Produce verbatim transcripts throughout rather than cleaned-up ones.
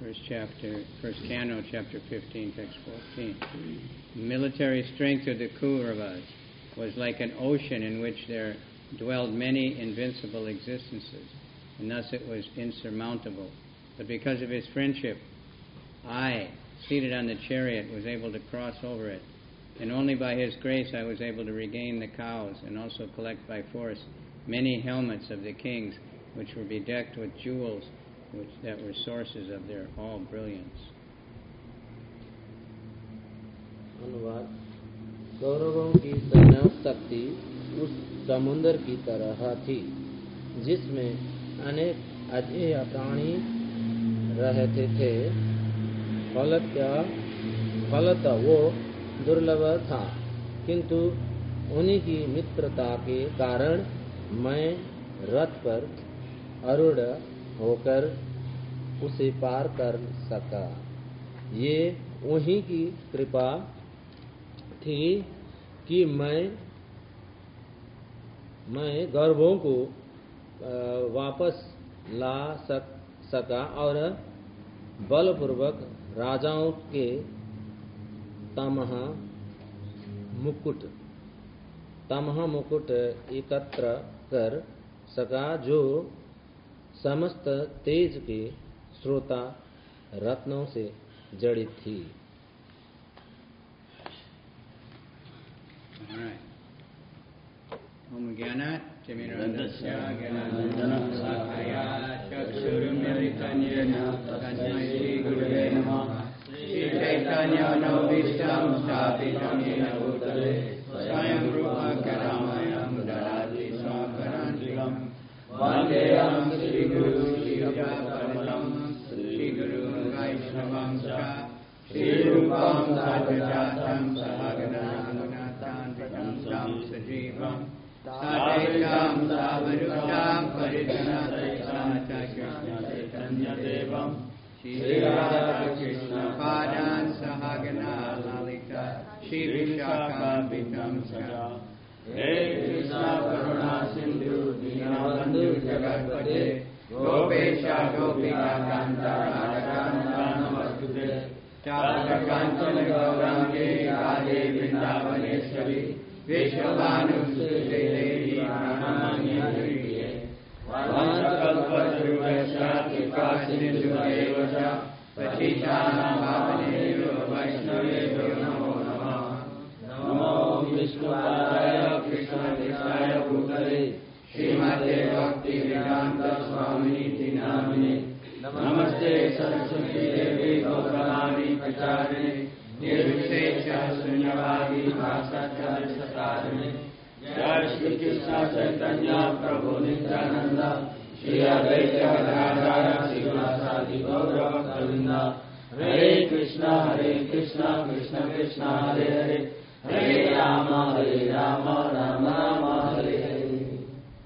first chapter, first canto, chapter fifteen, text fourteen. The military strength of the Kauravas was like an ocean in which there dwelled many invincible existences, and thus it was insurmountable. But because of his friendship, I, seated on the chariot, was able to cross over it, and only by his grace I was able to regain the cows and also collect by force many helmets of the kings, which were bedecked with jewels, which that were sources of their all brilliance. अनुवाद कौरवों की सैन्य शक्ति उस समुद्र की तरह थी जिसमें अनेक अजेय प्राणी रहते थे। फलतः फलतः वो दुर्लभ था, किंतु उन्हीं की मित्रता के कारण मैं रथ पर आरूढ़ होकर उसे पार कर सका। ये उन्हीं की कृपा थी कि मैं मैं गौरवों को वापस ला सक, सका और बलपूर्वक राजाओं के तमह मुकुट तमह मुकुट एकत्र कर सका जो समस्त तेज के स्रोता रत्नों से जड़ित थी। Om Jnana Timirandasya Jnanandana Sakaya Chakshurumilitam Yena Tasmai Shri Gurave Namaha Shri Chaitanya Navishtam Sthapitam Yena Bhutale Swayam Rupa Karamayam Dadati Swakarantikam Vandeyam Shri Guru Shri Japaritam Shri Guru Vaishnavam Cha Shri Rupam Sadhajatam Sahagana Agunatam Vitam Sam Sajivam Sadaitam Savarutam Paritanatam Krishna Chaitanya Devam Shri Radha Krishna Padan Sahagana Lalita Shri Vishakam Vitam Saja Hare Krishna Karuna Sindhu Dinabandhu Jagatpate Gopesha Gopika Kanta Radha Namaskute Tata Kancana Gaurange Radhe Vrindavaneshwari Vishwabhanu Sute Devi Pranamanya Hriye Vansakalpatarubhasya Kipasindhuvevasya Patitanam Pavanebhyo Vaishnavebhyo Namo Namaha Namo Vishnupadaya Krishna Desaya Bhutale Srimate Bhakti Vedanta Swaminiti Namine Namaste Saraswati Devi Gauravani Pracharine Nirvishesha Sunyavadi Bhasatya Satarine Jai Shri Krishna Chaitanya Prabhu Nityananda Shri Advaita Gadadhara Srivasadi Gaura Bhaktavinda Hare Krishna Hare Krishna Krishna Krishna Hare Hare Hare Rama Hare Rama Rama Rama Hare Hare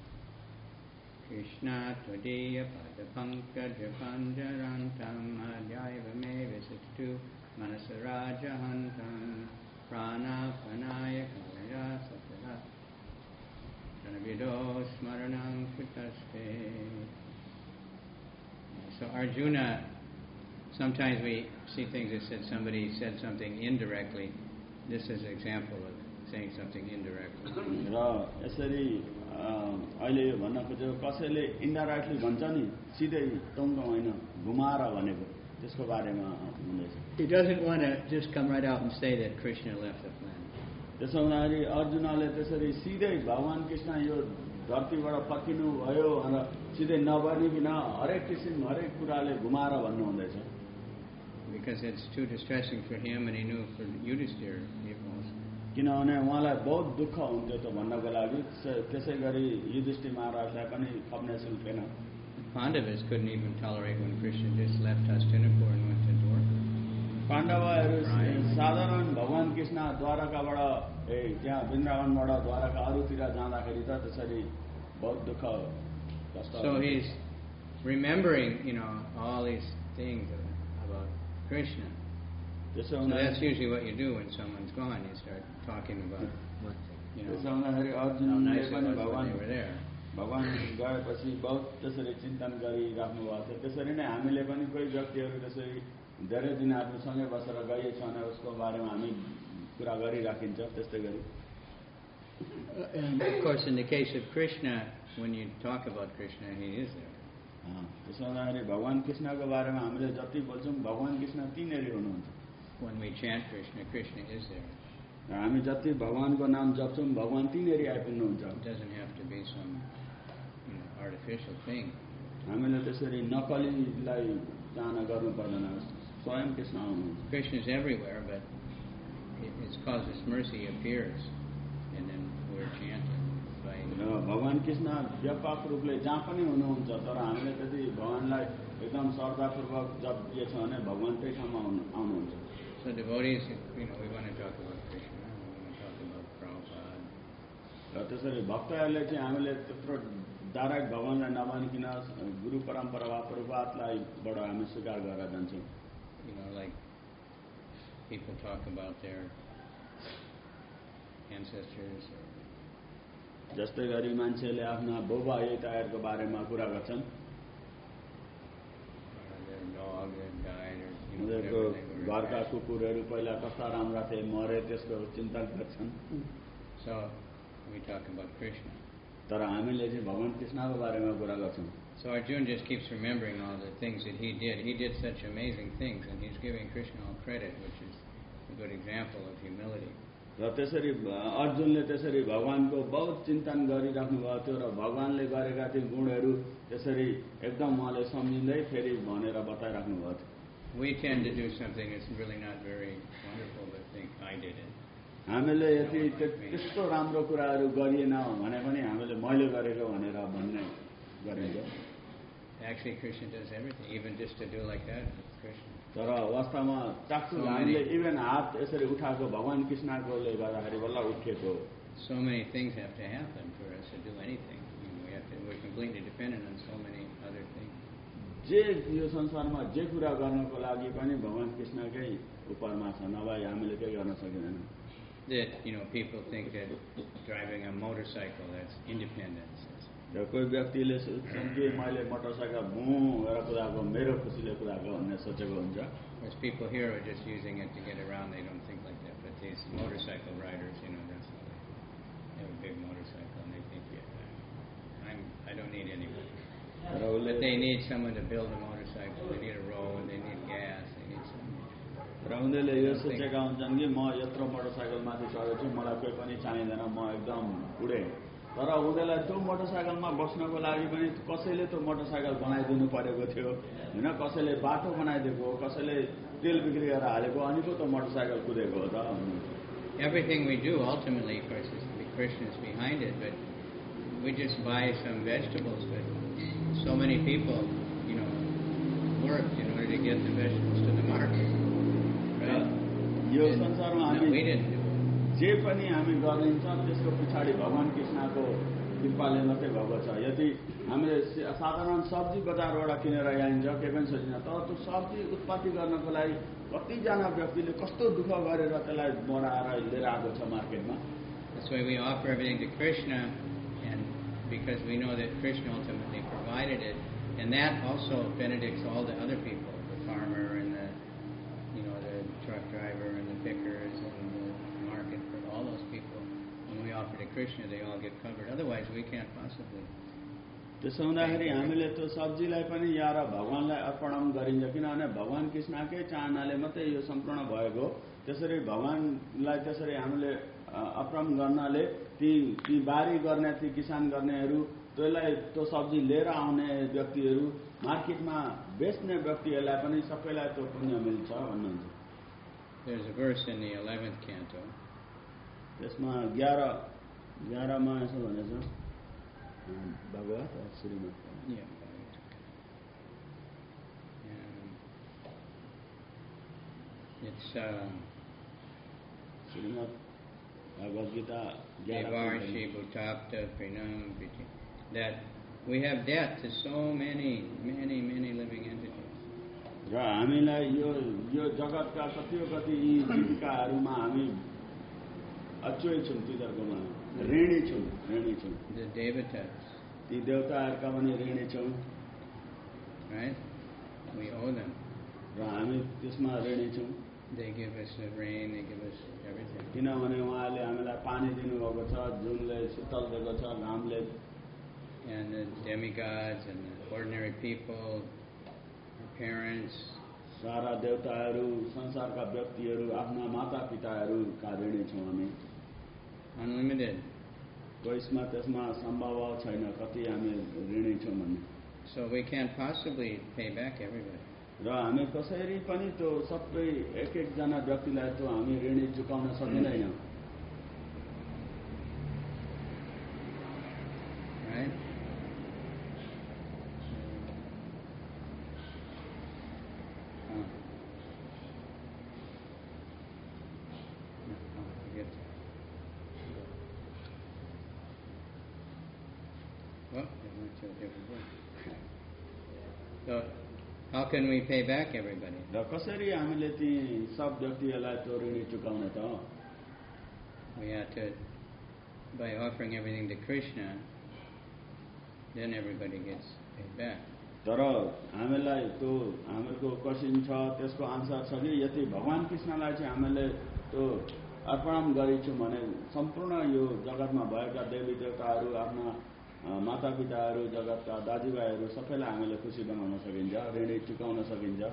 Krishna Tvadiya Pada Pankaj Panjarantam Adhyaiva Me Visitu Manasarajahantam Prana Panaya Kalaya Satara Janavido Smaranam Kutaste. So Arjuna, sometimes we see things that said somebody said something indirectly. This is an example of saying something indirectly. र यसरी अहिले भन्न खोजेको कसैले indirectly भन्छ नि सिधै tongue होइन घुमाएर भनेको त्यसको बारेमा हुँदैछ। He doesn't want to just come right out and say that Krishna left the planet. त्यसो हुँदाखेरि अर्जुनले त्यसरी सिधै भगवान कृष्ण यो धरतीबाट फर्किनु भयो भनेर सिधै नभनिकन हरेक किसिम हरेक कुराले घुमाएर भन्नु हुँदैछ। Because it's too distressing for him, and he knew for Yudhishthira it was. किनभने उहाँलाई बहुत दुःख हुन्थ्यो त भन्नको लागि त्यसै गरी युधिष्ठिर महाराजलाई पनि खप्ने सुन्थेन। Pandavas couldn't even tolerate when Krishna just left Hastinapur and went to Dwarka. पाण्डवहरू साधारण भगवान कृष्ण द्वारकाबाट ए त्यहाँ वृन्दावनबाट द्वारका अरूतिर जाँदाखेरि त त्यसरी बहुत दुःख कष्ट। So he's remembering, you know, all these things about Krishna. So that's usually what you do when someone's gone. You start talking about, you know, how nice it was when they were there. भगवान गएपछि बहुत त्यसरी चिन्तन गरिराख्नु भएको थियो। त्यसरी नै हामीले पनि कोही व्यक्तिहरू त्यसरी धेरै दिन आफूसँगै बसेर गइएछ भने उसको बारेमा हामी कुरा गरिराखिन्छ। त्यस्तै गरी And of course, in the case of Krishna, when you talk about Krishna, he is there. त्यसो हुँदाखेरि भगवान कृष्णको बारेमा हामीले जति बोल्छौँ भगवान कृष्ण तीनैरी हुनुहुन्छ। When we chant Krishna, Krishna is there. हामी जति भगवानको नाम जप्छौँ भगवान तीनैरी आइपुग्नुहुन्छ। It doesn't have to be some you know, artificial thing. हामीले त्यसरी नकलीलाई चाहना गर्नु पर्दैन, स्वयं कृष्ण आउनुहुन्छ। Krishna is everywhere, but it, it's cause His mercy appears, and then we're chanting. भगवान कृष्ण व्यापक रूपले जहाँ पनि हुनुहुन्छ, तर हामीले त्यति भगवानलाई एकदम श्रद्धापूर्वक जपिएछ भने भगवान त्यही ठाउँमा आउनुहुन्छ। So devotees, you know, we want to talk about Krishna, we want to talk about Prabhupada. र त्यसरी भक्तहरूले चाहिँ हामीले त्यत्रो डाइरेक्ट भगवानलाई नभनिकन गुरु परम्परा वा प्रभुपादलाई बाट हामी स्वीकार गरेर जान्छौँ। You know, like people talk about their ancestors. जस्तै गरी मान्छेले आफ्ना बुबा आइताहरूको बारेमा कुरा गर्छन्। उनीहरूको घरका कुकुरहरू पहिला कस्ता राम्रा थिए, मरे, त्यसको चिन्तन गर्छन्। So we talk about Krishna. तर हामीले चाहिँ भगवान कृष्णको बारेमा कुरा गर्छौँ। So Arjuna just keeps remembering all the things that he did. He did such amazing things, and he's giving Krishna all credit, which is a good example of humility. र त्यसरी अर्जुनले त्यसरी भगवानको बहुत चिन्तन गरिराख्नु भएको थियो र भगवानले गरेका ती गुणहरू त्यसरी एकदम उहाँले सम्झिँदै फेरि भनेर बताइराख्नु भएको थियो। We tend to do something that's really not very wonderful, but think I did it. हामीले यति त्यस्तो राम्रो कुराहरू गरिएन भने पनि हामीले मैले गरेको भनेर भन्ने गरिन्छ। Actually, Krishna does everything, even just to do like that, Krishna. तर वास्तवमा चाक्सु हामीले इभन हात यसरी उठाएको भगवान कृष्णकोले गर्दाखेरि बल्ल उठेको। So many things have to happen for us to do anything. You know, we have to, we're completely dependent on so many other things. जे यो संसारमा जे कुरा गर्नको लागि पनि भगवान कृष्णकै उपरमा छ, नभए हामीले केही गर्न सकिँदैन। That, you know, people think that driving a motorcycle, that's independence. र कोही व्यक्तिले सोच्छन् कि मैले मोटरसाइकल भुँ गरेर कुदाएको, मेरो खुसीले कुदाएको भन्ने सोचेको हुन्छ। Whereas people here are just using it to get around, they don't think like that. But these motorcycle riders, you know, that's how they, they have a big motorcycle and they think, yeah, I'm, I don't need anybody. But they need someone to build a motorcycle, they need a road, they need gas, they need something. र उनीहरूले यो सोचेका हुन्छन् कि म यत्रो मोटरसाइकलमाथि चढेको छु, मलाई कोही पनि चाहिँदैन, म एकदम उडेँ। तर उनीहरूलाई त्यो मोटरसाइकलमा बस्नको लागि पनि कसैले त्यो मोटरसाइकल बनाइदिनु परेको थियो होइन, कसैले बाटो बनाइदिएको, कसैले तेल बिक्री गरेर हालेको, अनि पो त्यो मोटरसाइकल कुदेको हो त। Everything we do ultimately, of course, is the Krishna is behind it, but we just buy some vegetables, but so many people, you know, worked in order to get the vegetables to the market. Right? यो संसारमा No, we हामी didn't do it. जे पनि हामी गरिन्छ त्यसको पछाडि भगवान कृष्णको कृपाले मात्रै भएको छ। यदि हामीले साधारण सब्जी बजारबाट किनेर ल्याइन्छ केही पनि सोचिन्छ, तर त्यो सब्जी उत्पत्ति गर्नको लागि कतिजना व्यक्तिले कस्तो दुःख गरेर त्यसलाई बढाएर लिएर आएको छ मार्केटमा। That's why we offer everything to Krishna, and because we know that Krishna ultimately provided it, and that also benedicts all the other people, the farmer and the, you know, the truck driver and the pickers and the market, for all those people. When we offer to Krishna, they all get covered. Otherwise, we can't possibly. त्यसो हुँदाखेरि हामीले त्यो सब्जीलाई पनि यहाँ र भगवानलाई अर्पण गरिन्छ, किनभने भगवान कृष्णकै चाहनाले मात्रै यो सम्पूर्ण भएको। त्यसरी भगवानलाई त्यसरी हामीले अर्पण गर्नाले ती ती बारी गर्ने, ती किसान गर्नेहरू, त्यसलाई त्यो सब्जी लिएर आउने व्यक्तिहरू, मार्केटमा बेच्ने व्यक्तिहरूलाई पनि सबैलाई त्यो पुण्य मिल्छ भन्नुहुन्छ। There's a verse in the eleventh canto. त्यसमा एघार एघारमा यसो भनेछ Bhagavat Shrimad. Yeah. And it's uh, Shrimad Bhagavad Gita Devarshi Bhutapta Prinam Piti, that we have debt to so many, many, many living entities. र हामीलाई यो यो जगतका कतियो कति यी जीविकाहरूमा हामी अचोय छौँ, तिनीहरूकोमा ऋणी छौँ, ऋणी छौँ। The devatas. ती देवताहरूका पनि ऋणी छौँ right? We owe them. र हामी त्यसमा ऋणी छौँ They give us the rain, they give us everything. किनभने उहाँले हामीलाई पानी दिनुभएको छ जुनले शीतल दिएको छ घामले And the demigods and the ordinary people, our parents, सारा देवताहरू संसारका व्यक्तिहरू आफ्ना माता पिताहरूका ऋणी छौँ हामी unlimited. कोहीमा त्यसमा सम्भव छैन कति हामी ऋणी छौँ भन्ने So we can't possibly pay back everybody. र हामी कसरी पनि त्यो सबै एक एकजना व्यक्तिलाई त्यो हामी ऋणी चुकाउन सकिँदैन Right? Oh. No, oh, forget that. Well, they went to a different book. So, how can we pay back everybody? र कसरी हामीले ती सब व्यक्तिहरूलाई त्यो ऋणी चुकाउने त We have to, by offering everything to Krishna, then everybody gets paid back. तर हामीलाई त्यो हाम्रो क्वेसन छ त्यसको आन्सर छ कि यदि भगवान कृष्णलाई चाहिँ हामीले त्यो अर्पण गरिन्छौँ भने सम्पूर्ण यो जगतमा भएका देवी देवताहरू आफ्ना माता पिताहरू जगतका दाजुभाइहरू सबैलाई हामीले खुसी बनाउन सकिन्छ ऋणी चुकाउन सकिन्छ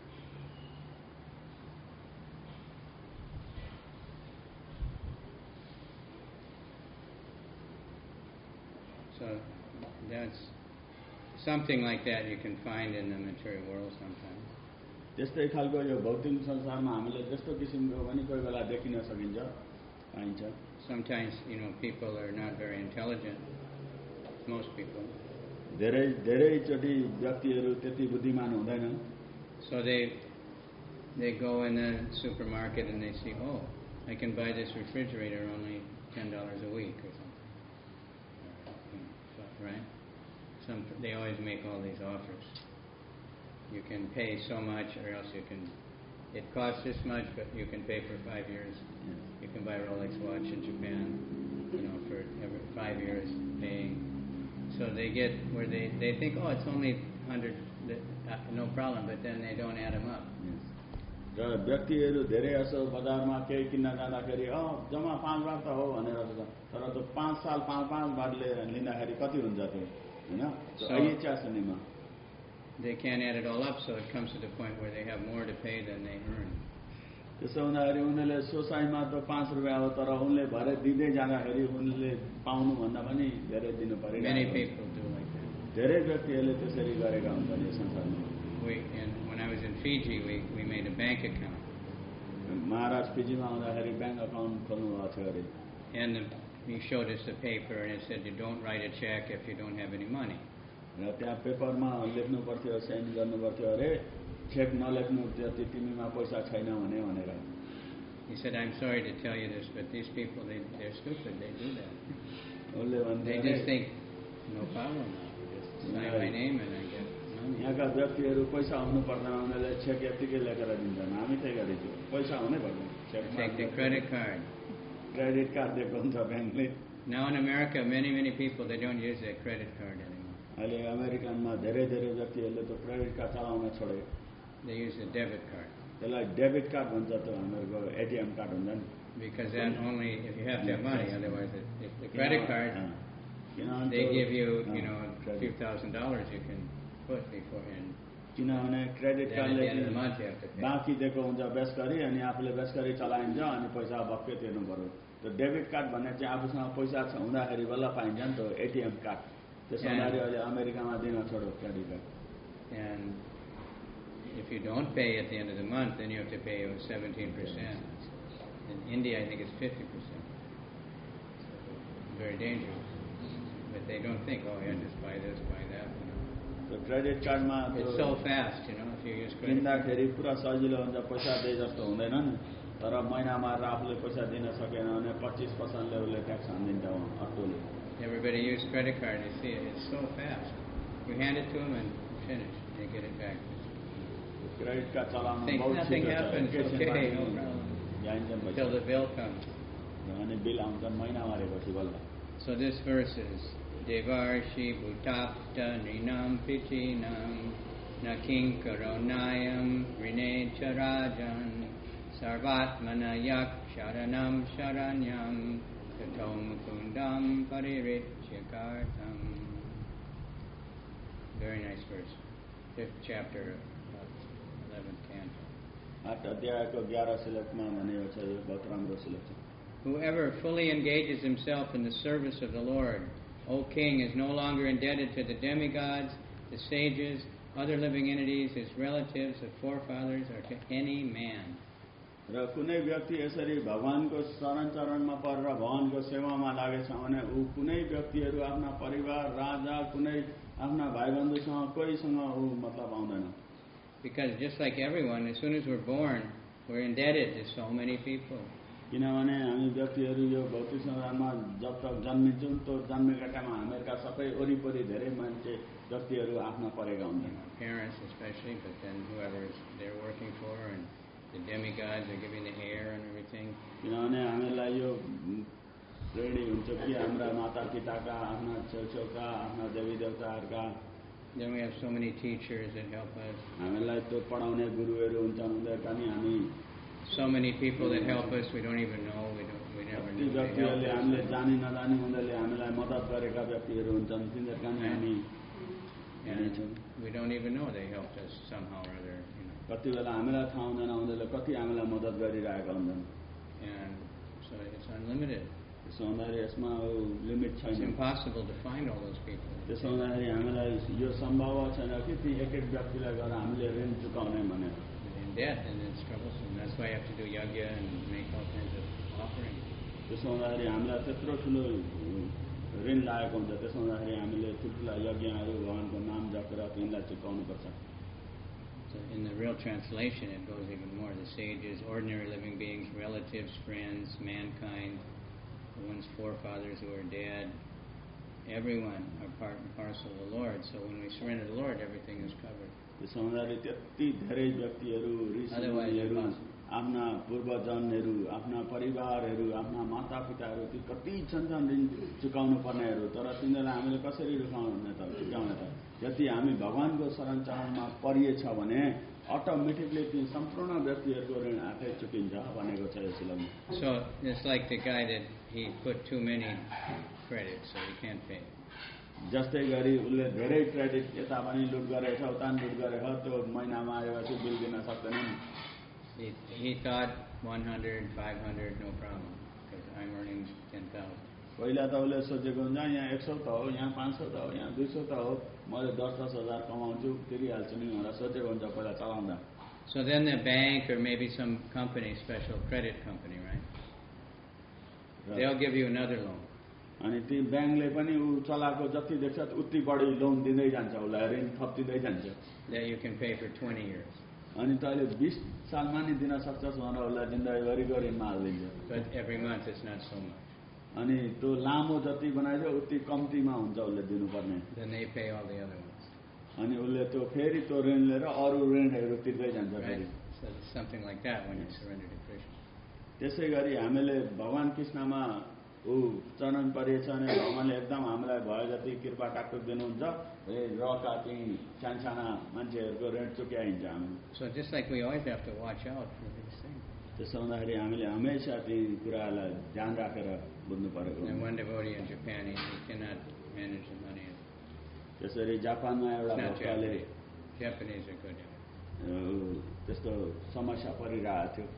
So that's something like that you can find in the material world sometimes. त्यस्तै खालको यो भौतिक संसारमा हामीले त्यस्तो किसिमको पनि कोही बेला देखिन सकिन्छ पाइन्छ Sometimes, you know, people are not very intelligent, most people. धेरै धेरैचोटि व्यक्तिहरू त्यति बुद्धिमान हुँदैनन् So they they go in the supermarket and they see, oh, I can buy this refrigerator only ten dollars a week or something. So, right? Some they always make all these offers. You can pay so much, or else you can. It costs this much, but you can pay for five years. Yes. You can buy a Rolex watch in Japan, you know, for every five years paying. So they get where they they think, oh, it's only hundred, uh, no problem, but then they don't add them up. र व्यक्तिहरू धेरै यसो बजारमा केही किन्न जाँदाखेरि अँ जम्मा पाँच बार त हो भनेर तर त्यो पाँच साल पाँच पाँच बारले लिँदाखेरि कति हुन्छ त्यो होइन ऐच्छा सुनिमा They can't add it all up, so it comes to the point where they have more to pay than they earn. त्यसो हुँदाखेरि उनीहरूले सोसाइमा त पाँच रुपियाँ हो तर उनले भरे दिँदै जाँदाखेरि उनले पाउनुभन्दा पनि धेरै दिनु पर्यो Many people do like that. धेरै व्यक्तिहरूले त्यसरी गरेका हुन्छन् यो संसारमा We, and when I was in Fiji, we, we made a bank account. महाराज फिजीमा आउँदाखेरि ब्याङ्क अकाउन्ट खोल्नु भएको थियो अरे And the, he showed us the paper, and it said you don't write a check if you don't have any money. र त्यहाँ पेपरमा लेख्नु पर्थ्यो sign गर्नु पर्थ्यो अरे चेक नलेख्नु त्यति तिमीमा पैसा छैन भने भनेर He said, I'm sorry to tell you this, but these people, they, they're stupid. They do that. उसले They भन्थे just think, no problem. Just sign my name and I get money. यहाँका व्यक्तिहरू पैसा हुनु पर्दैन उनीहरूले चेक यत्तिकै लेखेर दिन्छन् हामी त्यही गरेको पैसा हुनै पर्दैन Take the credit card. Credit card दिएको हुन्छ ब्याङ्कले Now in America, many, many people, they don't use that credit card anymore. अहिले अमेरिकनमा धेरै धेरै व्यक्तिहरूले त क्रेडिट कार्ड चलाउन छोडे They use a debit card. त्यसलाई डेबिट कार्ड भन्छ त्यो हामीहरूको एटिएम कार्ड हुन्छ नि Because that only, if you have to have money, otherwise it, if the credit card, किनभने they त्यो- give you, अँ, you know, a few credit- thousand dollars you can put before, and किनभने credit then at कार्डले the end of the month you have to pay. बाँकी दिएको हुन्छ बेसकरी अनि आफूले बेसकरी चलाइन्छ अनि पैसा भक्कै तिर्नु पर्यो त्यो डेबिट कार्ड भन्ने चाहिँ आफूसँग पैसा छ हुँदाखेरि बल्ल पाइन्छ नि त्यो एटिएम कार्ड त्यसो हुँदाखेरि अहिले अमेरिकामा दिन छोड्यो credit card And if you don't pay at the end of the month, then you have to pay seventeen percent. In India, I think it's fifty percent. Very dangerous. But they don't think, oh, yeah, just buy this, buy that. You know. त्यो credit कार्डमा It's so fast, you know, if you use credit card. किन्दाखेरि पुरा सजिलो हुन्छ पैसा दिए जस्तो हुँदैन नि तर महिनामा आफूले पैसा दिन सकेन भने पच्चिस पर्सेन्टले उसले ट्याक्स हानिदिन्छ अटोले Everybody use credit card. You see it. It's so fast. You hand it to them and finish. They get it back. Credit card चलाउन Think बहुत nothing छिटो छ happens. एकैछिनमा Okay, no problem. जाइन्छन् Until पैसा the bill comes. अनि bill आउँछन् महिना मारेपछि बल्ल So this verse is Devarshi Bhutapta Nrinam Pitinam Naking Karonayam Rine Charajan Sarvatmana Yak Sharanam Sharanyam Tatom Kundam Pariricyakartam. Very nice verse. Fifth chapter of eleventh canto. आठ अध्यायको ग्यारह श्लोकमा भनेको छ यो बहुत राम्रो श्लोक छ. Whoever fully engages himself in the service of the Lord, O King, is no longer indebted to the demigods, the sages, other living entities, his relatives, the forefathers, or to any man. र कुनै व्यक्ति यसरी भगवानको शरण चरणमा परेर भगवानको सेवामा लागेछ भने ऊ कुनै व्यक्तिहरू आफ्ना परिवार राजा कुनै आफ्ना भाइबन्धुसँग कोहीसँग ऊ मतलब आउँदैन. Because just like everyone, as soon as we're born, we're indebted to so many people. किनभने हामी व्यक्तिहरू यो भौतिक संसारमा जब तक जन्मिन्छौँ त्यो जन्मेका टाइममा हामीहरूका सबै वरिपरि धेरै मान्छे व्यक्तिहरू आफ्ना परेका हुन्छन्. Parents especially, but then whoever they're working for and the demigods are giving the hair and everything. किनभने हामीलाई यो प्रेरणा हुन्छ कि हाम्रा माता पिताका आफ्ना छेउछेउका आफ्ना देवी देवताहरूका. Then we have so many teachers that help us. हामीलाई त्यो पढाउने गुरुहरू हुन्छन् उनीहरूका नि हामी So many people that help us, we don't even know. We don't. We never ती knew they व्यक्तिहरूले helped हामीले us. जानी नजानी उनीहरूले हामीलाई मद्दत गरेका व्यक्तिहरू हुन्छन् तिनीहरूका नि हामी हेर्नेछौँ. And we don't even know they helped us somehow or other. You know. कति बेला हामीलाई थाहा हुँदैन उनीहरूले कति हामीलाई मद्दत गरिरहेका हुन्छन्. And so it's unlimited. त्यसो हुँदाखेरि यसमा लिमिट It's छैन. impossible to find all those people. त्यसो हुँदाखेरि हामीलाई यो सम्भव छैन कि ती एक एक व्यक्तिलाई गएर हामीले ऋण चुकाउने भनेर. In debt, and it's troublesome. That's why you have to do yajna and make all kinds of offerings. त्यसो हुँदाखेरि हामीलाई त्यत्रो ठुलो ऋण लागेको हुन्छ. त्यसो हुँदाखेरि हामीले ठुल्ठुला यज्ञहरू भगवानको नाम जपेर तिनलाई चुकाउनुपर्छ. So in the real translation, it goes even more. The sages, ordinary living beings, relatives, friends, mankind, the one's forefathers who are dead, everyone are part and parcel of the Lord. So when we surrender to the Lord, everything is covered. त्यसो हुँदाखेरि त्यति धेरै व्यक्तिहरू ऋषिमुनिहरू आफ्ना पूर्वजनहरू आफ्ना परिवारहरू आफ्ना माता पिताहरू ती कति छन् छन् ऋण चुकाउनु पर्नेहरू. तर तिनीहरूलाई हामीले कसरी रुकाउने त चुकाउने त यदि हामी भगवानको शरण चरणमा परिएछ भने अटोमेटिकली ती सम्पूर्ण व्यक्तिहरूको ऋण आफै चुकिन्छ भनेको छ यो श्लोकमा. So it's like the guy that he put too many credits, so he can't pay. जस्तै गरी उसले धेरै क्रेडिट यता पनि लुट गरेछ उता पनि लुट गरेछ त्यो महिनामा आएपछि बिल दिन सक्दैनन्. He, he thought one hundred, five hundred, no problem, because I'm earning ten thousand. पहिला त उसले सोचेको हुन्छ यहाँ एक सौ त हो यहाँ पाँच सौ त हो यहाँ दुई सौ त हो मैले दस दस हजार कमाउँछु तिरिहाल्छु नि भनेर सोचेको हुन्छ पहिला चलाउँदा. So then the bank or maybe some company, special credit company, right? They'll give you another loan. अनि ती ब्याङ्कले पनि ऊ चलाएको जति देख्छ उति बढी लोन दिँदै जान्छ उसलाई ऋण थपिँदै जान्छ. That you can pay for twenty years. अनि तैँले बिस सालमा नि दिन सक्छस् भनेर उसलाई जिन्दगीभरिको ऋणमा हालिदिन्छ. But every month it's not so much. अनि त्यो लामो जति बनाइदियो उति कम्तीमा हुन्छ उसले दिनुपर्ने. Then they pay all the other ones. अनि उसले त्यो फेरि त्यो ऋण लिएर अरू ऋणहरू तिर्दै जान्छ फेरि. Right? So it's something like that when you surrender to Krishna. त्यसै गरी हामीले भगवान कृष्णमा ऊ चरण परिएछ भने भगवानले एकदम हामीलाई भयो जति कृपा टाकटुक दिनुहुन्छ. ए रका ती सानसाना मान्छेहरूको ऋण चुक्याइन्छ हामी. So just like we always have to watch out for these things. त्यसो हुँदाखेरि हामीले हमेसा ती कुरालाई ध्यान राखेर बुझ्नु परेको. And one devotee in Japan, he, he cannot manage the money. त्यसरी जापानमा एउटा It's not भक्तले Japanese. Japanese are good. त्यस्तो समस्या परिरहेको थियो.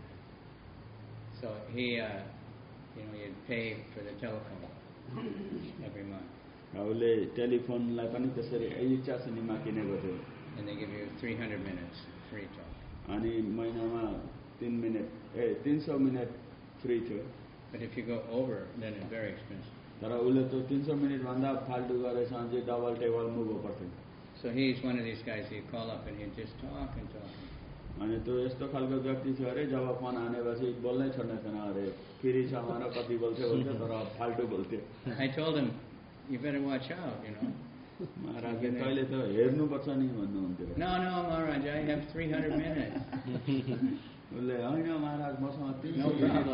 So he, uh, you know, he'd pay for the telephone every month. र उसले टेलिफोनलाई पनि त्यसरी इच्छा सिनेमा किनेको थियो. And they give you three hundred minutes free talk. अनि महिनामा तीन मिनट ए तीन सौ मिनट फ्री थियो. But if you go over, then it's very expensive. तर उसले त्यो तीन सौ मिनटभन्दा फाल्टु गरेछ भने डबल टेबल मुभो पर्थ्यो. So he's one of these guys, he'd call up and he'd just talk and talk. अनि त्यो यस्तो खालको व्यक्ति थियो अरे जब फोन हानेपछि बोल्नै छोड्ने थिएन अरे. फ्री छ भनेर कति बोल्थ्यो बोल्थ्यो तर फाल्टु बोल्थ्यो. I told him, you better watch out, you know. महाराजले कहिले त हेर्नुपर्छ नि भन्नुहुन्थ्यो. No, no, Maharaj, I have three hundred minutes. उसले होइन महाराज मसँग तीन No problem.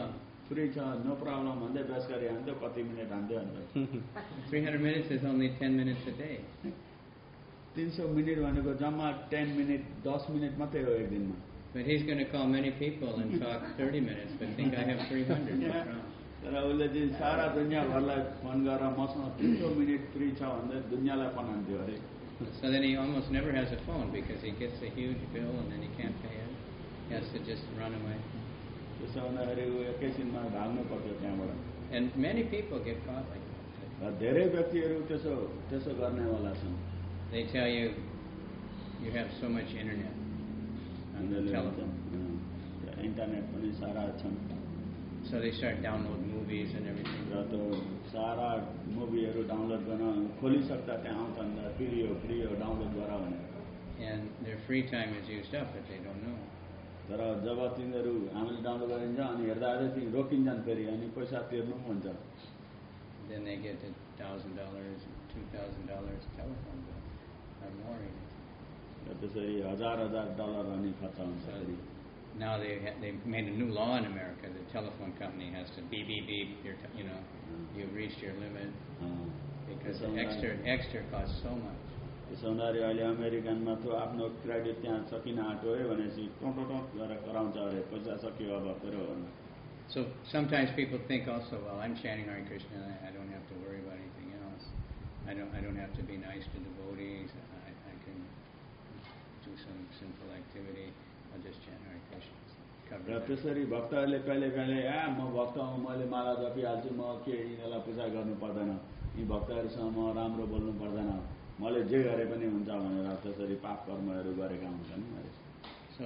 फ्री छ नो प्रब्लम भन्दै बस गरी हान्थ्यो कति मिनट हान्थ्यो अन्त three hundred minutes is only ten minutes a day. तीन सौ मिनट भनेको जम्मा टेन मिनट दस मिनट मात्रै हो एक दिनमा. But he's going to call many people and talk thirty minutes, but think I have three hundred. तर उसले चाहिँ सारा दुनियाँभरलाई फोन गरेर मसँग तीन सौ मिनट फ्री छ भन्दै दुनियाँलाई पनाउँथ्यो अरे. So then he almost never has a phone because he gets a huge bill and then he can't pay it. He has to just run away. त्यसो हुँदाखेरि ऊ एकैछिनमा भाग्नु पर्थ्यो त्यहाँबाट. And many people get caught like that. धेरै व्यक्तिहरू त्यसो त्यसो गर्नेवाला छन्. They tell you you have so much internet on the telephone. Internet पनि सारा छन्. So they start download movies and everything. र त्यो सारा मुभीहरू डाउनलोड गर्न खोलिसक्दा त्यहाँ आउँछ अन्त फ्री हो फ्री हो डाउनलोड गर भनेर. And their free time is used up, but they don't know. तर जब तिनीहरू हामीले डाउनलोड गरिन्छ अनि हेर्दा हेर्दै ती रोकिन्छन् फेरि अनि पैसा तिर्नु हुन्छ. Then they get a thousand dollars, two thousand dollars telephone bill or more even. र त्यसरी हजार हजार डलर अनि खर्च हुन्छ फेरि. Now they ha- they made a new law in America. The telephone company has to beep beep beep. Your t- you know you've reached your limit because the extra extra costs so much. त्यसो हुँदाखेरि अहिले अमेरिकनमा त्यो आफ्नो credit त्यहाँ सकिन आँट्यो है भनेपछि टोटो टोट गरेर कराउँछ अरे पैसा सक्यो अब फेरि भन्नु. So sometimes people think also, well, I'm chanting Hare Krishna. I, I don't have to worry about anything else. I don't I don't have to be nice to devotees. I, I can do some sinful activity. I'll just chant Hare Krishna. र त्यसरी भक्तहरूले कहिले कहिले ए म भक्त हुँ मैले माला जपिहाल्छु म के यिनीहरूलाई पूजा गर्नु पर्दैन यी भक्तहरूसँग म राम्रो बोल्नु पर्दैन मैले जे गरे पनि हुन्छ भनेर त्यसरी पाप कर्महरू गरेका हुन्छन्. So,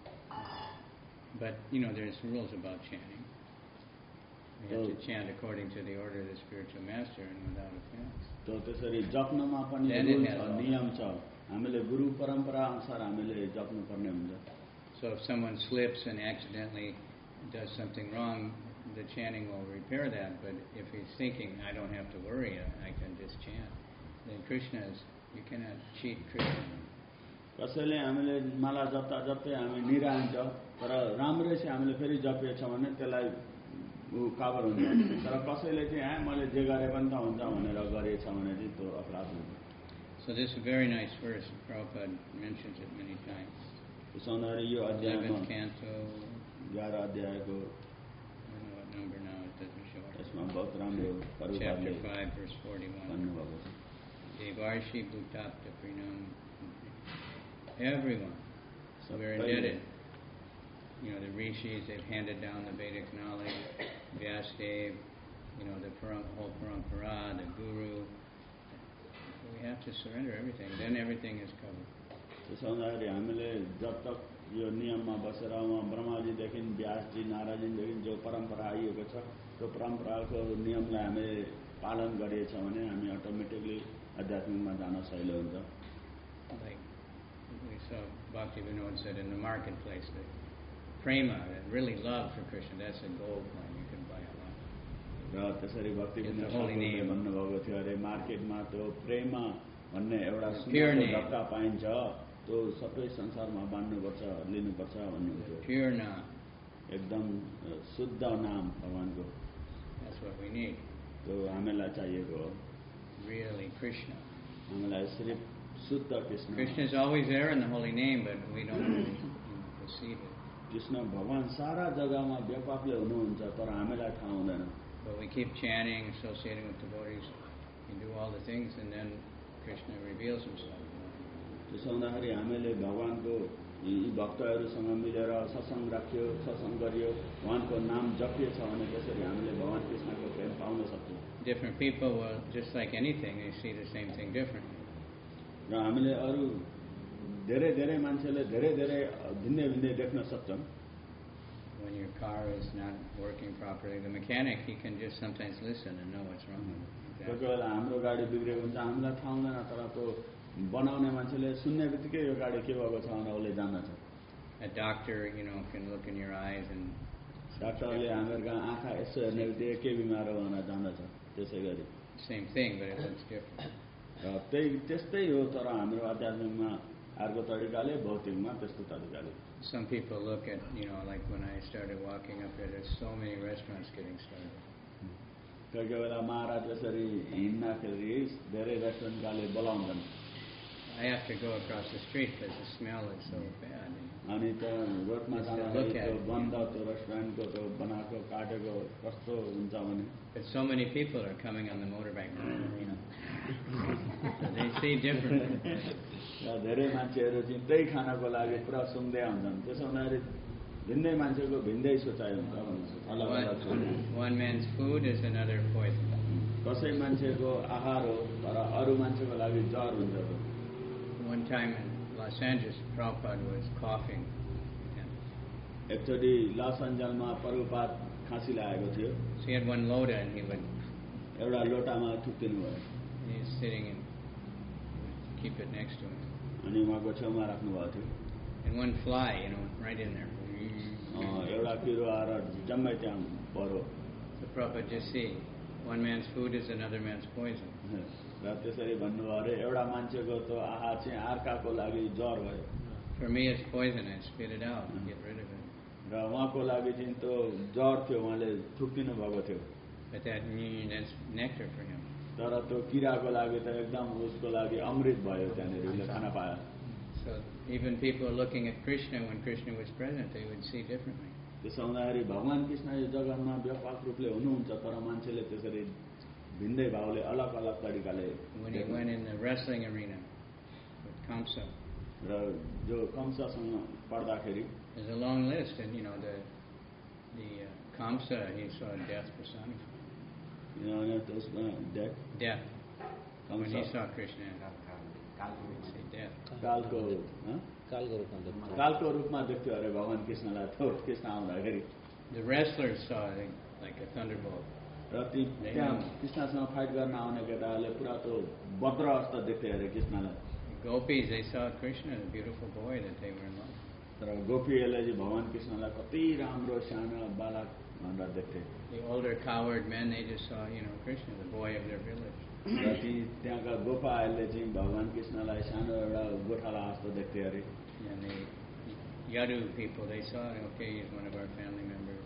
but you know, there's rules about chanting. We have to chant according to the order of the spiritual master and without offense. त्यो त्यसरी जप्नमा पनि रुल छ नियम छ हामीले गुरु परम्परा अनुसार हामीले जप्नु पर्ने हुन्छ. So if someone slips and accidentally does something wrong, the chanting will repair that. But if he's thinking, I don't have to worry, I can just chant, then Krishna is, you cannot cheat Krishna. कसैले हामीले माला जप्दा जप्दै हामी निरान्छ तर राम्रै चाहिँ हामीले फेरि जपिएछ भने त्यसलाई ऊ काबर हुन्छ. तर कसैले चाहिँ ए मैले जे गरे पनि त हुन्छ भनेर गरेछ भने चाहिँ त्यो अपराध हुन्छ. So this is a very nice verse. Prabhupada mentions it many times. त्यसैले यो अध्यायमा eleventh canto. एघार अध्यायको I don't know what number now, it doesn't show it. यसमा बहुत राम्रो Chapter five, verse forty-one. भन्नुभएको छ. Devarshi Bhutapta Prinam. Everyone. So we're indebted. You know, the rishis, they've handed down the Vedic knowledge. Vyasadeva, you know, the param, whole parampara, the guru. We have to surrender everything. Then everything is covered. त्यसो हुँदाखेरि हामीले जब तक यो नियममा बसेर उहाँ ब्रह्माजीदेखि व्यासजी नारायणजीदेखि जो परम्परा आइएको छ त्यो परम्पराको नियमलाई हामीले पालन गरिएछ भने हामी अटोमेटिकली आध्यात्मिकमा जान सजिलो हुन्छ. Like we saw Bhakti Vinod said in the marketplace that prema, that really love for Krishna, that's a gold coin. You can buy a lot. र त्यसरी भक्ति विनोदले भन्नुभएको थियो अरे मार्केटमा त्यो प्रेम भन्ने एउटा सुन्दर ढक्का पाइन्छ त्यो सबै संसारमा बाँड्नुपर्छ लिनुपर्छ भन्नुहुन्थ्यो. Pure naam. एकदम शुद्ध नाम भगवानको. That's what we need. त्यो हामीलाई चाहिएको हो. Really Krishna. हामीलाई सिर्फ शुद्ध Krishna. Krishna is always there in the holy name, but we don't really perceive it. Krishna भगवान सारा जग्गामा व्यापकले हुनुहुन्छ तर हामीलाई थाहा हुँदैन. But we keep chanting, associating with devotees, we do all the things, and then Krishna reveals himself. त्यसो हुँदाखेरि हामीले भगवानको यी भक्तहरूसँग मिलेर सत्सङ्ग राख्यो सत्सङ्ग गरियो भगवानको नाम जपिएछ भने त्यसरी हामीले भगवान कृष्णको प्रेम पाउन सक्छौँ. Different people will, just like anything, they see the same thing differently. र हामीले अरू धेरै धेरै मान्छेले धेरै धेरै भिन्दै भिन्दै देख्न सक्छन्. When your car is not working properly, the mechanic, he can just sometimes listen and know what's wrong with it. कोही बेला हाम्रो गाडी बिग्रेको हुन्छ हामीलाई थाहा हुँदैन तर त्यो बनाउने मान्छेले सुन्ने बित्तिकै यो गाडी के भएको छ भनेर उसले जान्दछ. A doctor, you know, can look in your eyes and डाक्टरले हामीहरूको आँखा यसो हेर्ने बित्तिकै के बिमार हो भनेर जान्दछ. त्यसै गरी same thing, but it looks different. र त्यही त्यस्तै हो तर हाम्रो आध्यात्मिकमा अर्को तरिकाले, भौतिकमा त्यस्तो तरिकाले. Some people look at, you know, like when I started walking up here, there's so many restaurants getting started. कोही कोही बेला महाराज यसरी हिँड्दाखेरि धेरै रेस्टुरेन्टकाले बोलाउँछन्. I have to go across the street because the smell is so bad. अनि त रोडमा जाँदाखेरि त्यो बन्द त्यो रेस्टुरेन्टको त्यो बनाएको काटेको कस्तो हुन्छ भने. But so many people are coming on the motorbike, you know. So they see differently. धेरै मान्छेहरू चाहिँ त्यही खानको लागि पुरा सुन्दै हुन्छन्. त्यसो हुँदाखेरि भिन्दै मान्छेको भिन्दै सोचाइ हुन्छ. अलग अलग. One man's food is another poison. कसै मान्छेको आहार हो तर अरू मान्छेको लागि जर हुन्छ. One time in Los Angeles, Prabhupada was coughing. एकचोटि लस एन्जलमा प्रभुपाद खाँसी लागेको थियो. So he had one loda and he would. एउटा लोटामा थुक्दिनु भयो. He was sitting and keep it next to him. अनि उहाँको छेउमा राख्नु भएको थियो. And one fly, you know, right in there. एउटा किरो आएर जम्मै त्यहाँ परो. So Prabhupada just see, one man's food is another man's poison. र त्यसरी भन्नुभयो अरे एउटा मान्छेको त्यो आहार चाहिँ अर्काको लागि जर भयो. For me it's poison, I spit it out and get rid of it. र उहाँको लागि चाहिँ त्यो जर थियो, उहाँले थुक्दिनु भएको थियो. But that that's nectar for him. तर त्यो किराको लागि त एकदम उसको लागि अमृत भयो त्यहाँनिर उसले खान पायो. So even people looking at Krishna when Krishna was present, they would see differently. त्यसो हुँदाखेरि भगवान कृष्ण यो जगतमा व्यापक रूपले हुनुहुन्छ तर मान्छेले त्यसरी भिन्दै भावले अलग अलग तरिकाले. When he went in the wrestling arena with Kamsa, र जो कंससँग पढ्दाखेरि there's a long list, and you know the the uh, Kamsa, he saw death personified. किनभने त्यसमा death Death. When he Kamsa saw Krishna, he would say death. कालको कालको रूपमा देख्छ. कालको रूपमा देख्थ्यो अरे भगवान कृष्णलाई. त्यो कृष्ण आउँदाखेरि The wrestlers saw it like a thunderbolt. र ती त्यहाँ कृष्णसँग फाइट गर्न आउने केटाहरूले पुरा त्यो वज्र जस्तो देख्थे अरे कृष्णलाई. The gopis, they saw Krishna, the beautiful boy that they were in love. तर गोपीहरूले चाहिँ भगवान कृष्णलाई कति राम्रो सानो बालक भनेर देख्थे. The older coward men, they just saw, you know, Krishna, the boy of their village. र ती त्यहाँका गोपाहरूले चाहिँ भगवान कृष्णलाई सानो एउटा गोठाला जस्तो देख्थे अरे. And the Yadu people, they saw, okay, he's one of our family members.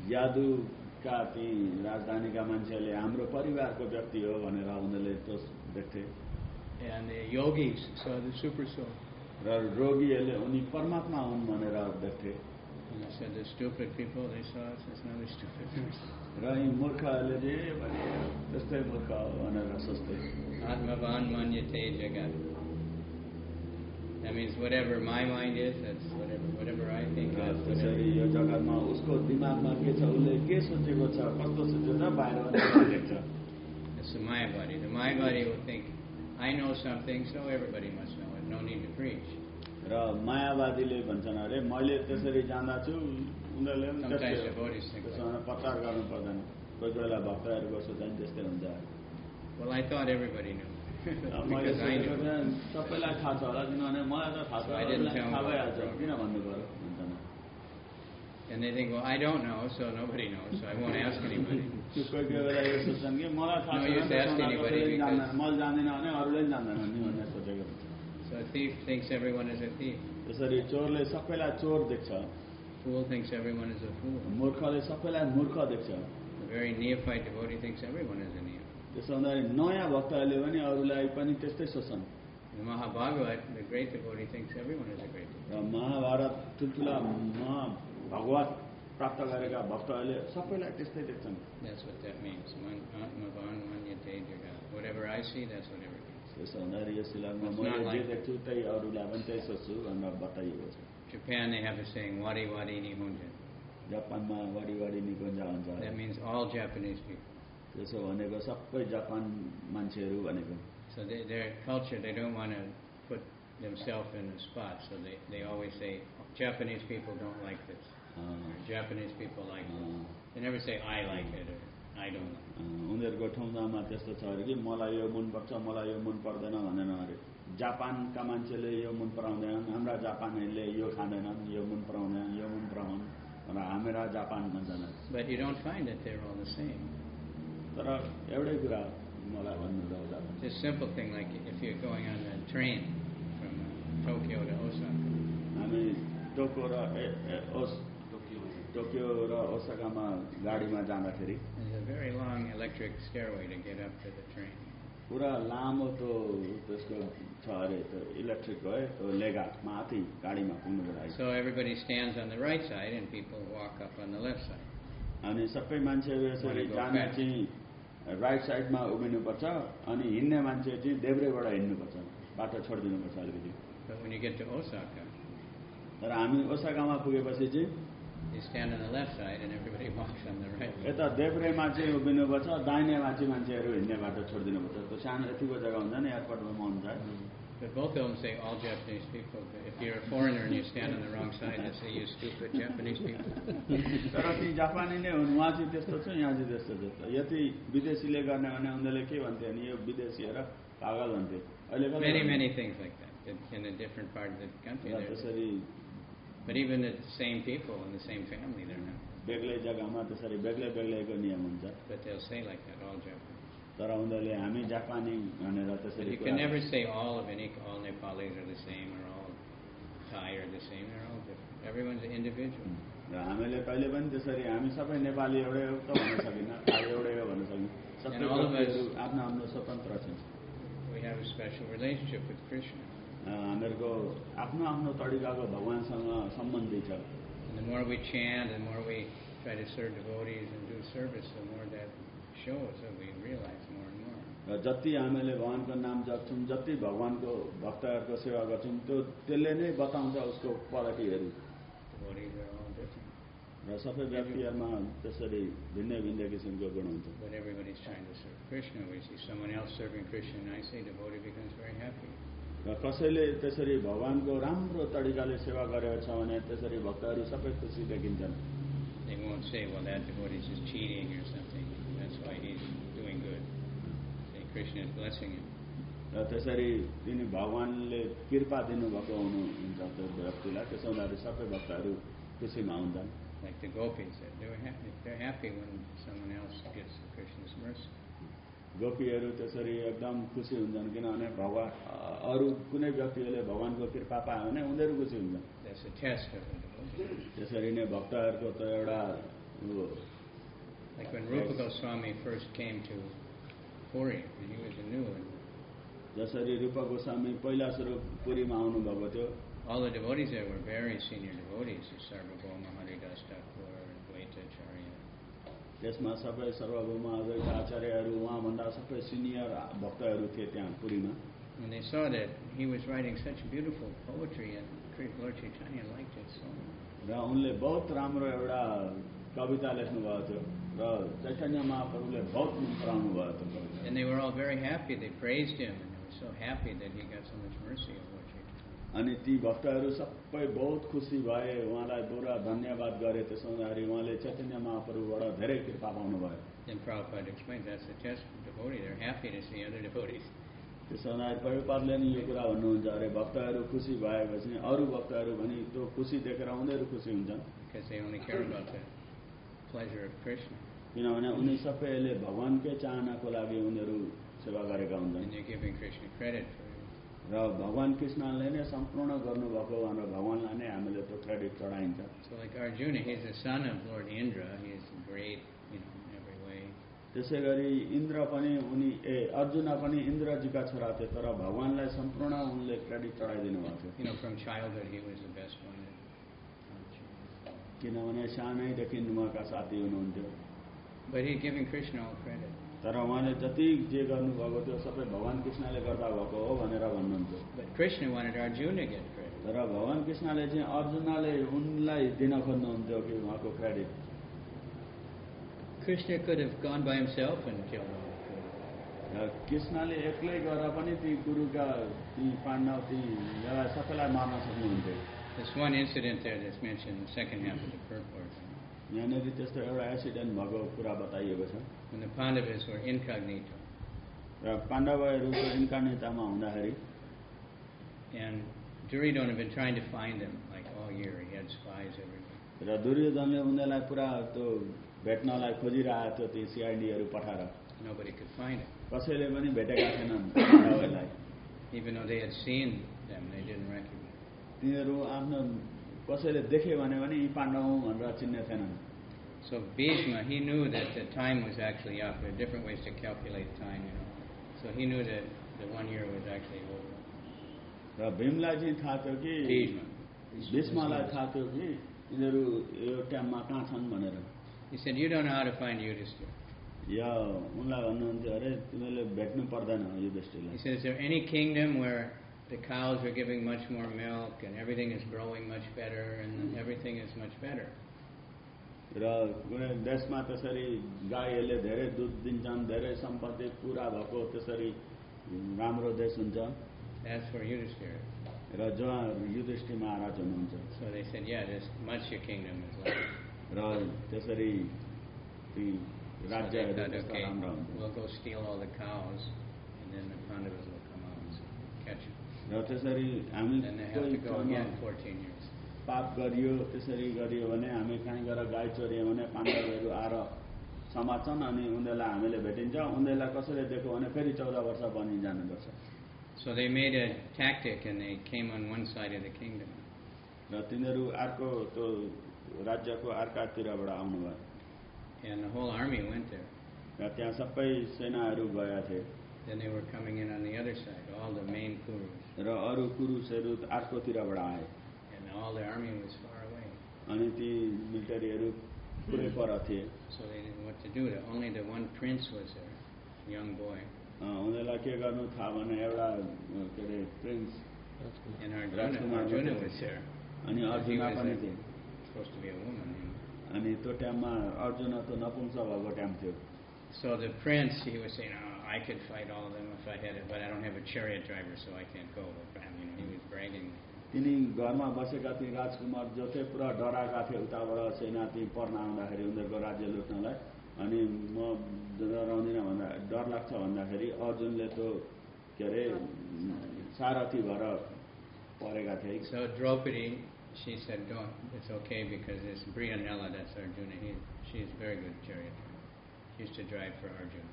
यादुका ती राजधानीका मान्छेहरूले हाम्रो परिवारको व्यक्ति हो भनेर उनीहरूले त्यो देख्थे. And the yogis saw the super soul. र रोगीहरूले उनी परमात्मा हुन् भनेर देख्थे. And they said the stupid people, they saw us as another stupid person. र यी मूर्खहरूले चाहिँ भने त्यस्तै मूर्ख भनेर सोच्थे. Atmavan manyate jagat. That means whatever my mind is, that's whatever whatever I think. That's whatever. त्यसरी यो जगतमा उसको दिमागमा के छ, उसले के सोचेको छ, कस्तो सोचेको छ, बाहिर देख्छ. That's the Maya body. The Maya body will think, I know something, so everybody must know it. No need to preach. र मायावादीले भन्छन् अरे मैले त्यसरी जान्दा छु, उनीहरूले पनि Sometimes devotees think त्यसो like भने प्रचार गर्नु पर्दैन. कोही कोही बेला भक्तहरूको सोचाइ त्यस्तै हुन्छ. well, I thought everybody knew. मैले Because I सोचेको knew. थिएँ सबैलाई थाहा छ होला, किनभने मलाई त थाहा छ, So I didn't अरूलाई tell थाहा them. भइहाल्छ, किन भन्नु पर्यो भन्छन्. And they think, well, I don't know, so nobody knows, so I won't ask anybody. त्यो कोही कोही बेला यो सोच्छन् कि मलाई थाहा No, छैन, you have to ask त्यसमा anybody कसैले because- जान्दैन, मैले जान्दिनँ भने अरूले पनि जान्दैनन् नि भनेर सोचेको हुन्छ. So a thief thinks everyone is a thief. त्यसरी चोरले सबैलाई चोर देख्छ, Fool thinks everyone is a fool. मूर्खले सबैलाई मूर्ख देख्छ. The very neophyte devotee thinks everyone is a neophyte. त्यसो हुँदाखेरि नयाँ भक्तहरूले पनि अरूलाई पनि त्यस्तै सोच्छन्. The Mahabhagavad, the great devotee, thinks everyone is a great devotee. र महाभारत ठुल्ठुला महाभगवत प्राप्त गरेका भक्तहरूले सबैलाई त्यस्तै देख्छन्. That's what that means. Man, atmavan manyate jagat. Whatever I see, that's what everybody sees. त्यसो हुँदाखेरि यो श्रीलङ्कामा It's मैले not जे like- देख्छु त्यही अरूलाई पनि त्यही सोच्छु भनेर बताइएको छ. Japan, they have the saying, wadi wadi nihonja. जापानमा वाडी वाडी निकुञ्ज भन्छ. That means all Japanese people. त्यसो भनेको सबै जापान मान्छेहरू भनेको. So they, their culture, they don't want to put themselves in the spot, so they, they always say, Japanese people don't like this. Uh, Or Japanese people like this. Uh, They never say, I like it, or I don't like it. अँ, उनीहरूको ठाउँमा त्यस्तो छ अरे कि मलाई यो मनपर्छ, मलाई यो मन पर्दैन भनेन अरे. जापानका मान्छेले यो मन पराउँदैनन्, हाम्रा जापानीहरूले यो खाँदैनन्, यो मन पराउँदैन, यो मन पराउन् र हाम्रा जापान भन्छन्. But you don't find that they're all the same. तर एउटै कुरा मलाई भन्नु रहँदा Just simple thing like if you're going on a train from uh, Tokyo to Osaka. हामी टोक्यो र ए- ए- ओस- टोक्यो र ओसाकामा गाडीमा जाँदाखेरि There's a very long electric stairway to get up to the train. पुरा लामो त्यो त्यसको छ अरे त्यो इलेक्ट्रिक गयो त्यो लेगा माथि गाडीमा पुग्नुको लागि So everybody stands on the right side and people walk up on the left side. अनि सबै मान्छेहरू यसरी Wanna go जाने fast. चाहिँ राइट साइडमा उभिनुपर्छ अनि हिँड्ने मान्छे चाहिँ देब्रेबाट हिँड्नुपर्छ बाटो छोडिदिनुपर्छ अलिकति But when you get to Osaka, तर हामी ओसाकामा पुगेपछि चाहिँ you stand on the left side and everybody walks on the right. यता देब्रेमा चाहिँ उभिनुपर्छ दाहिनेमा चाहिँ मान्छेहरू हिँड्ने बाटो छोडिदिनुपर्छ त्यो सानो यतिको जग्गा हुन्छ नि एयरपोर्टमा हुन्छ But both of them say all Japanese people. If you're a foreigner and you stand on the wrong side, they say you stupid Japanese people. तर ती जापानी नै हुन् उहाँ चाहिँ त्यस्तो छ यहाँ चाहिँ त्यस्तो छ यति विदेशीले गर्ने भने उनीहरूले के भन्थे भने यो विदेशी हेर पागल भन्थे अहिले कता Many, भन्थे? many things like that in- in a different part of the country. Raw They're- त्यसरी But even the same people in the same family, they're not. बेग्लै जग्गामा त्यसरी बेग्लै बेग्लैको नियम हुन्छ But they'll say like that, all Japanese. तर उनीहरूले हामी जापानी भनेर But त्यसरी you कुरा can never गर्छ। say all of any, all Nepalis are the same or all Thai are the same. They're all different. Everyone's an individual. र हामीले कहिले पनि त्यसरी हामी सबै नेपाली एउटै हो त भन्न सकिन्न थाई एउटै हो भन्न सकिन्न सबै And all of us- व्यक्तिहरू आफ्नो आफ्नो स्वतन्त्र छन् We have a special relationship with Krishna. अ, हामीहरूको आफ्नो आफ्नो तरिकाको भगवान्सँग सम्बन्धी छ And the more we chant, the more we try to serve devotees and do service, the more that shows that we realize more and more. र जति हामीले भगवान्को नाम जप्छौँ जति भगवान्को भक्तहरूको सेवा गर्छौँ त्यो त्यसले नै बताउँछ उसको क्वालिटीहरू Devotees are all different. र सबै व्यक्तिहरूमा त्यसरी भिन्नै भिन्नै किसिमको गुण हुन्छ But everybody's trying to serve Krishna. We see someone else serving Krishna nicely, devotee becomes very happy. र कसैले त्यसरी भगवान्को राम्रो तरिकाले सेवा गरेको छ भने त्यसरी भक्तहरू सबै खुसी देखिन्छन् They won't say, well, that devotee is just cheating or something. That's why he's doing good. Say Krishna is blessing him. र त्यसरी तिनी भगवान्ले कृपा दिनुभएको हुनुहुन्छ त्यो व्यक्तिलाई त्यसो हुँदाखेरि सबै भक्तहरू खुसीमा हुन्छन् Like the gopis said, they were happy. They're happy when someone else gets Krishna's mercy. गोपीहरू त्यसरी एकदम खुसी हुन्छन् किनभने भगवान् अरू कुनै व्यक्तिहरूले भगवान्को कृपा पायो भने उनीहरू खुसी हुन्छन् That's a test of the devotee. त्यसरी नै भक्तहरूको त एउटा उ Like when Rupa Goswami first came to Puri, when he was a new one, जसरी रूप गोस्वामी पहिला सुरु पुरीमा आउनुभएको थियो all the devotees there were very senior devotees. Sarvabhauma, Haridas Thakur, Advaita Acharya. त्यसमा सबै सर्वभौम अद्वैत आचार्यहरू उहाँभन्दा सबै सिनियर भक्तहरू थिए त्यहाँ पुरीमा And they saw that he was writing such beautiful poetry, and Lord Chaitanya liked it so much. र उनले बहुत राम्रो एउटा कविता लेख्नु भएको थियो र चैतन्य महाप्रभुले बहुत मन पराउनु भयो त्यो कविता And they were all very happy. They praised him, and they were so happy that he got so much mercy of Lord Chaitanya. अनि ती भक्तहरू सबै बहुत खुसी भए उहाँलाई पुरा धन्यवाद गरे त्यसो हुँदाखेरि उहाँले चैतन्य महाप्रभुबाट धेरै कृपा पाउनुभयो Then Prabhupada explained that's the test of devotee. They're happy to see other devotees. त्यसो हुँदाखेरि प्रभुपादले नि यो कुरा भन्नुहुन्छ अरे भक्तहरू खुसी भएपछि अरू भक्तहरू भने त्यो खुसी देखेर उनीहरू खुसी हुन्छन् Because they only care about the pleasure of Krishna. किनभने उनी सबैले भगवान्कै चाहनाको लागि उनीहरू सेवा गरेका हुन्छन् And they're giving Krishna credit for it. र भगवान् कृष्णले नै सम्पूर्ण गर्नुभएको भनेर भगवान्लाई नै हामीले त्यो क्रेडिट चढाइन्छ So like Arjuna, he's the son of Lord Indra. He's great, you know, in every way. त्यसै गरी इन्द्र पनि उनी ए अर्जुन पनि इन्द्रजीका छोरा थिए तर भगवान्लाई सम्पूर्ण उनले क्रेडिट चढाइदिनु भएको थियो You know, from childhood, he was the best one. किनभने सानैदेखि उहाँका साथी हुनुहुन्थ्यो But he's giving Krishna all credit. तर उहाँले जति जे गर्नुभएको थियो सबै भगवान् कृष्णले गर्दा भएको हो भनेर भन्नुहुन्थ्यो But Krishna wanted Arjuna to get credit. तर भगवान् कृष्णले चाहिँ अर्जुनले उनलाई दिन खोज्नुहुन्थ्यो कि उहाँको credit Krishna could have gone by himself and killed all the Kurus. र कृष्णले एक्लै गएर पनि ती गुरुका ती पाण्डव ती सबैलाई मार्न सक्नुहुन्थ्यो There's one incident there that's mentioned in the second half of the purport. यहाँनिर त्यस्तो एउटा एक्सिडेन्ट भएको कुरा बताइएको छ When the Pandavas were incognito, र पाण्डवहरूको इन्कार्नेतामा हुँदाखेरि and Duryodhana had been trying to find them like all year. He had spies everywhere. र दुर्योधनले उनीहरूलाई पुरा त्यो भेट्नलाई खोजिरहेको थियो ती सिआइडीहरू पठाएर Nobody could find him. कसैले पनि भेटेका थिएनन् पाण्डवहरूलाई Even though they had seen them. They didn't recognize. तिनीहरू आफ्नो कसैले देखे भने पनि यी पाण्डव हुँ भनेर चिन्ने थिएनन्. So Bhishma, he knew that the time was actually up. There are different ways to calculate time, you know. So he knew that the one year was actually over. र भीमलाई चाहिँ थाहा थियो कि Bhishma. भीष्मलाई थाहा थियो कि यिनीहरू यो टाइममा कहाँ छन् भनेर. He said, you don't know how to find Yudhishthira. या उनलाई भन्नुहुन्थ्यो अरे तिमीले भेट्नु पर्दैन युधिष्ठिरलाई. He said, is there any kingdom where the cows are giving much more milk and everything is growing much better and everything is much better? र कुनै देशमा त्यसरी गाईहरूले धेरै दुध दिन्छन्, धेरै सम्पत्ति पुरा भएको त्यसरी राम्रो देश हुन्छ. That's where Yudhishthira. र जहाँ युधिष्ठिर महाराज हुनुहुन्छ. So they said, yeah, this Matsya kingdom is like. र त्यसरी ती So राज्यहरू they thought, त्यस्ता okay, राम्रा हुन्छ. we'll go steal all the cows and then the Pandavas will come out and catch them. र त्यसरी हामी Then they have to go कोही again fourteen years. पाप गरियो त्यसरी गरियो भने हामी कहीँ गएर गाई चोर्यो भने पाण्डवहरू आएर समात्छन् अनि उनीहरूलाई हामीले भेटिन्छ. उनीहरूलाई कसैले देख्यो भने फेरि चौध वर्ष बनि जानुपर्छ. So they made a tactic and they came on one side of the kingdom. र तिनीहरू अर्को त्यो राज्यको अर्कातिरबाट आउनुभयो. And the whole army went there. र त्यहाँ सबै सेनाहरू गएका थिए. Then they were coming in on the other side, all the main Kurus. र अरू पुरुषहरू अर्कोतिरबाट आए. And all the army was far away. अनि ती मिलिटरीहरू पुरै पर थिए. So they didn't know what to do. Only the one prince was there, young boy. उनीहरूलाई के गर्नु थाहा भने एउटा के अरे prince And Arjuna, Arjuna was there. अनि अर्जुना पनि थिए. Supposed to be a woman. You know. अनि त्यो टाइममा अर्जुन त नपुंसक भएको टाइम थियो. So the prince, he was saying, oh, I could fight all of them if I had it, but I don't have a chariot driver, so I can't go. But, you know, he was bragging. तिनी घरमा बसेका ती राजकुमार जो थिए पुरा डराएका थिए उताबाट सेना ती पर्न आउँदाखेरि उनीहरूको राज्य लुट्नलाई. अनि म डराउँदिनँ भन्दा डर लाग्छ भन्दाखेरि अर्जुनले त्यो के अरे सारथी भएर परेका थिए. So Draupadi, she said, don't, it's okay because it's Brianella, that's Arjuna. He, she's a very good chariot driver. She used to drive for Arjuna.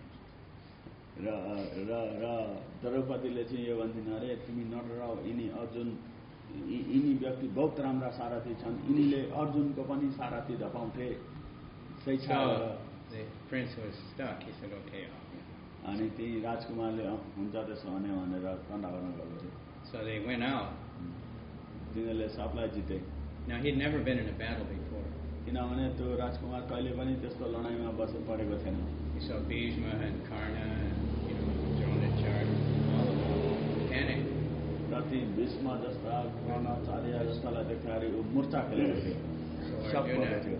र र र द्रौपदीले चाहिँ यो भन्दिन अरे तिमी नडराऊ, यिनी अर्जुन यिनी व्यक्ति बहुत राम्रा सारथी छन्, यिनीले अर्जुनको पनि सारथी धपाउँथे. सही छ. The prince was stuck. He said, okay. अनि ती राजकुमारले हुन्छ त्यसो भने भनेर कन्डा गर्न गएको थियो. So they went out. तिनीहरूले सबलाई जिते. Now he'd never been in a battle before. किनभने त्यो राजकुमार कहिले पनि त्यस्तो लडाइँमा बसे परेको थिएन. He saw Bhishma and Karna, you know, Dronacharya, all of them panic. र ती भीष्म जस्ता कर्णाचार्य जस्तालाई देख्दाखेरि ऊ मुर्चा खेलेको थियो. So Arjuna,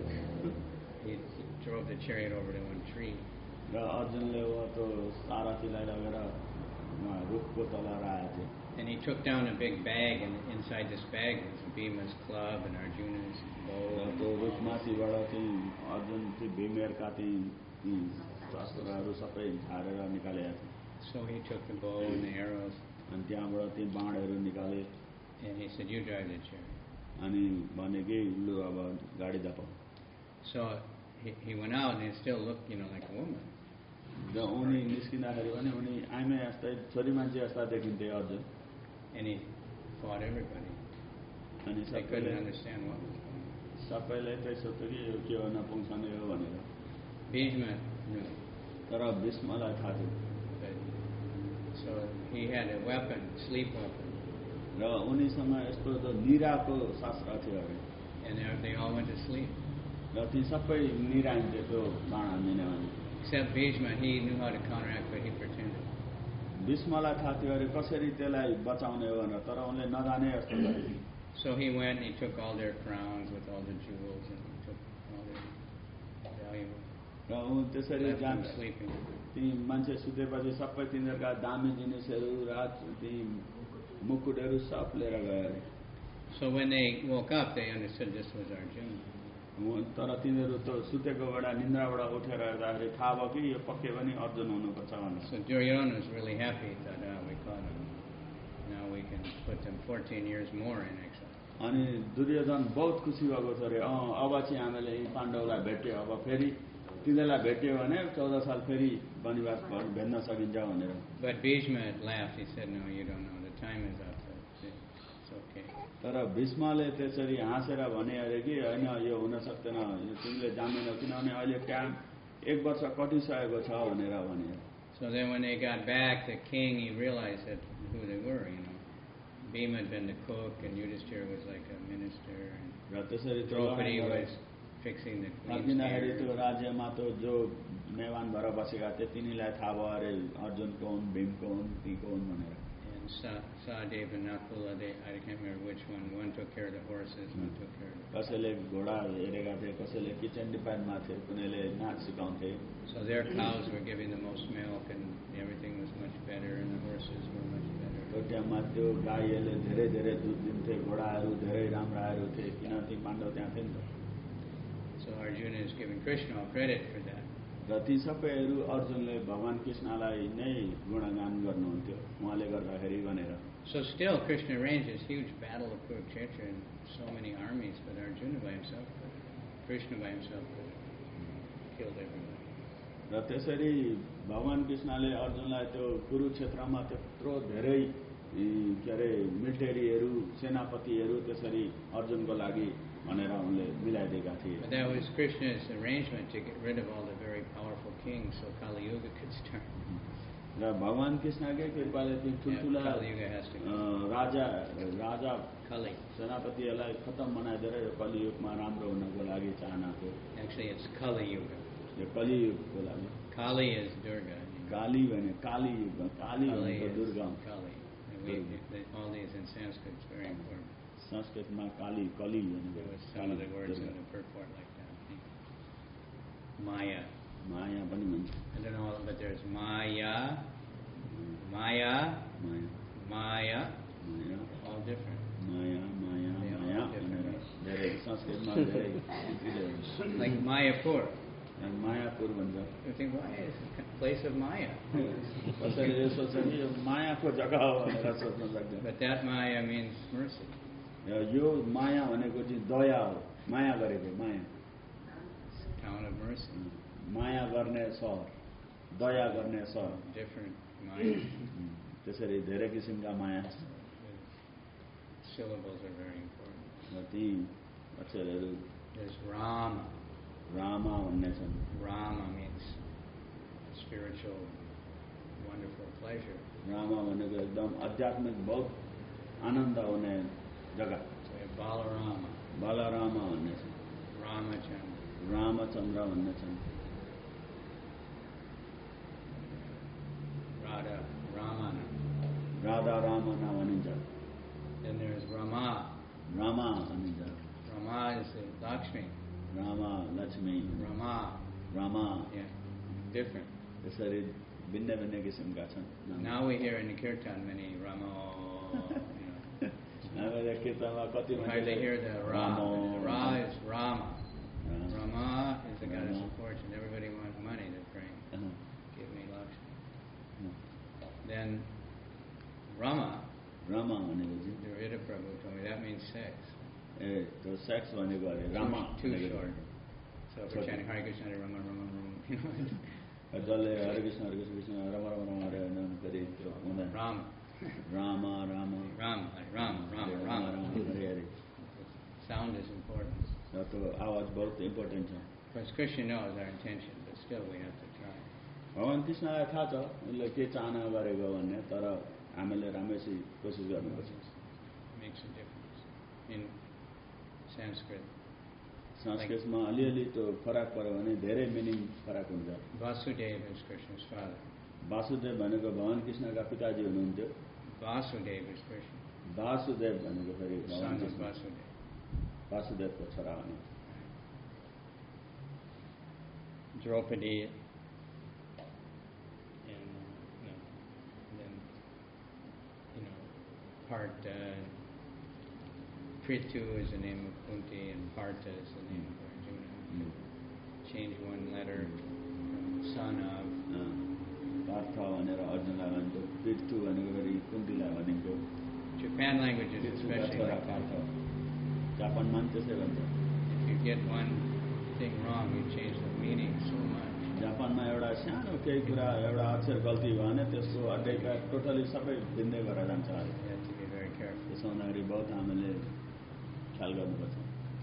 he drove the chariot over to one tree. र अर्जुनले त्यो सारथीलाई लगेर रुखको तल राखेको थियो. And he took down a big bag, and inside this bag was Bhima's club and Arjuna's bow. त्यो रुखमाथिबाट चाहिँ अर्जुन चाहिँ भीमहरुका चाहिँ शस्त्रहरू सबै झारेर निकालेका थिए. So he took the bow and the arrows. अनि त्यहाँबाट ती बाणहरू निकाले. And he said, you drive the chariot. अनि भने कि लु अब गाडी धपाऊ. So he, he went out and he still looked, you know, like a woman. र उनी निस्किँदाखेरि पनि उनी आइमै जस्तै छोरी मान्छे जस्ता देखिन्थे Arjun. And he fought everybody. अनि They couldn't सबैले understand what was going on. सबैले चाहिँ सोध्यो कि यो के हो नपुंसने हो भनेर. Bhishma knew. तर भीष्मलाई थाहा थियो. But, so he had a weapon, sleep weapon. र उनीसँग यस्तो त निराको शास्त्र थियो अरे. And they, they all went to sleep. र ती सबै निराइन्थे त्यो बाण हान्दिने भने. Except Bhishma, he knew how to counteract, but he pretended. भीष्मलाई थाहा थियो अरे कसरी त्यसलाई बचाउने हो भनेर, तर उनले नजाने जस्तो गरे. So he went and he took all their crowns with all the jewels and he took all their valuables. र ऊ त्यसरी Left them जान्छ. sleeping. ती मान्छे सुतेपछि सबै तिनीहरूका दामी जिनिसहरू र ती मुकुटहरू सब लिएर गए अरे. So when they woke up, they understood this was Arjuna. तर तिनीहरू त सुतेकोबाट निन्द्राबाट उठेर हेर्दाखेरि थाहा भयो कि यो पक्कै पनि अर्जुन हुनुपर्छ भनेर. So Duryodhana was really happy. He thought, oh, we caught him. Now we can put them fourteen years more in exile. अनि दुर्योधन बहुत खुसी भएको छ अरे. अँ अब चाहिँ हामीले यी पाण्डवलाई भेट्यो, अब फेरि तिनीहरूलाई भेट्यो भने चौध साल फेरि वनवास भेट्न सकिन्छ भनेर. But Bhishma laughed. He said, no, you don't know. The time is up. तर भीष्मले त्यसरी हाँसेर भने अरे कि होइन यो हुन सक्दैन, तिमीले जान्दैनौ किनभने अहिले टाइम एक वर्ष कटिसकेको छ भनेर भने. So then when they got back, the king, he realized that who they were, you know. Bhima had been the cook, and Yudhishthira was like a minister, and र त्यसरी Draupadi was fixing the queen's फर्किँदाखेरि hair. त्यो राज्यमा त जो मेवान भएर बसेका थिए तिनीलाई थाहा भयो अरे अर्जुन कौन, भीम कौन, ती कौन भनेर. And Sa- Sahadeva and Nakula, they, I can't remember which one. One took care of the horses, one took care of the... कसैले घोडा हेरेका थिए, कसैले किचन डिपार्टमा थिए, कुनैले नाच सिकाउँथे. So their cows were giving the most milk, and everything was much better, and the horses were much better. त्यो टाइममा त्यो गाईहरूले धेरै धेरै दुध दिन्थे, घोडाहरू धेरै राम्राहरू थिए, किनकि पाण्डव त्यहाँ थिए नि त. So Arjuna is giving Krishna all credit for that. र ती सबैहरू अर्जुनले भगवान कृष्णलाई नै गुणगान गर्नुहुन्थ्यो उहाँले गर्दाखेरि भनेर. So still, Krishna arranged this huge battle of Kurukshetra and so many armies, but Arjuna by himself could have, Krishna by himself could have killed everybody. र त्यसरी भगवान कृष्णले अर्जुनलाई त्यो कुरुक्षेत्रमा त्यत्रो धेरै के अरे मिलिटेरीहरू, सेनापतिहरू त्यसरी अर्जुनको लागि भनेर उनले मिलाइदिएका थिए. But that was Krishna's arrangement to get rid of all the very powerful kings so Kali Yuga could start. र भगवान कृष्णकै कृपाले त्यो ठुल्ठुला Yeah, Kali Yuga has to go. Raja Raja Kali. सेनापतिहरूलाई खत्तम बनाइदिएर यो कलियुगमा राम्रो हुनको लागि चाहना थियो. Actually, it's Kali Yuga. यो कलियुगको लागि. Kali is Durga. काली भने काली युग, काली Kali भनेको is Durga. Kali. And we, the, all these in Sanskrit is very important. संस्कृतमा काली कली There was some of the words in the purport like that. Maya. माया पनि भन्छ. I don't know, but there's Maya, Maya, Maya Maya, Maya all different. Maya Maya Yeah, Maya different. भनेर धेरै संस्कृतमा धेरै चिजहरू. Like Mayapur. Mayapur भन्छ. You think, why is it a place of Maya? कसैले यो सोच्छ कि यो मायाको जग्गा हो भनेर सोच्न सक्दैन. But that Maya means mercy. यो माया भनेको चाहिँ दया हो, माया गरेको माया. It's a town of mercy. माया गर्ने सहर, दया गर्ने सहर. Different Maya. त्यसरी धेरै किसिमका माया छ. Syllables are very important. र ती अक्षरहरू There's Rama. रामा भन्ने छन्. Rama means spiritual, wonderful pleasure. Rama भनेको एकदम आध्यात्मिक बहुत आनन्द हुने जग्गा. So we have Balarama, बालारामा भन्ने छन्. Ramachandra. रामचन्द्र भन्ने छन्. Radha, Ramana. राधा रामना भनिन्छ. Then there's Rama. रामा भनिन्छ. Rama is the Lakshmi. Rama Lakshmi. Rama. Rama. Yeah, different. त्यसरी भिन्न भिन्न किसिमका छन्. Now we hear in the kirtan many Rama. You know, हामीले कीर्तनमा कति you hardly hear the Ra. The Ra is Rama. Rama. Rama is the goddess Rama. of fortune. Everybody wants money to bring. Uh-huh. Give me Lakshmi. Then Rama, Rama भनेको चाहिँ Dravida Prabhu told me that means sex. ए त्यो sex भनेको अरे Rama. Too short. So if we're chanting Hare Krishna, Hare Rama, Rama, Rama, you know. जसले हरे कृष्ण हरे कृष्ण कृष्ण रामा रामा हरे हरे फेरि त्यो हुँदैन. Rama. Rama Rama Rama, like Rama, Rama, Rama. Hare Hare. Sound is important. र त्यो आवाज बहुत इम्पोर्टेन्ट छ. Of course, Krishna knows our intention, but still we have to try. भगवान कृष्णलाई थाहा छ उसले के चाहना गरेको भन्ने, तर हामीले राम्रैसित कोसिस गर्नुपर्छ. Makes a difference. In Sanskrit, संस्कृतमा अलिअलि त्यो फरक पऱ्यो भने धेरै मिनिङ फरक हुन्छ. Vasudeva is Krishna's father. Vasudev भनेको भगवान कृष्णका पिताजी हुनुहुन्थ्यो. Vasudeva is Krishna. वासुदेव भनेको फेरि भगवान Son of कृष्ण Vasudeva. वासुदेवको छोरा हुनु. Draupadi and uh, no, then you know part uh, Prithu is the name of Kunti and Partha is the name of Arjuna. Mm. Change one letter from son of. Partha भनेर अर्जुनलाई भनिन्छ. पृथु भनेको फेरि कुन्तीलाई भनिन्छ. Japan languages पृथुका especially छोरा like that. Partha. जापानमा पनि त्यसै भन्छ. If you get one thing wrong, you change the meaning so much. जापानमा एउटा सानो केही कुरा एउटा अक्षर गल्ती भयो भने त्यसको अड्डै टोटली सबै भिन्दै गरेर जान्छ. You have to be very careful. त्यस त्यसो हुँदाखेरि बहुत हामीले ख्याल गर्नुपर्छ।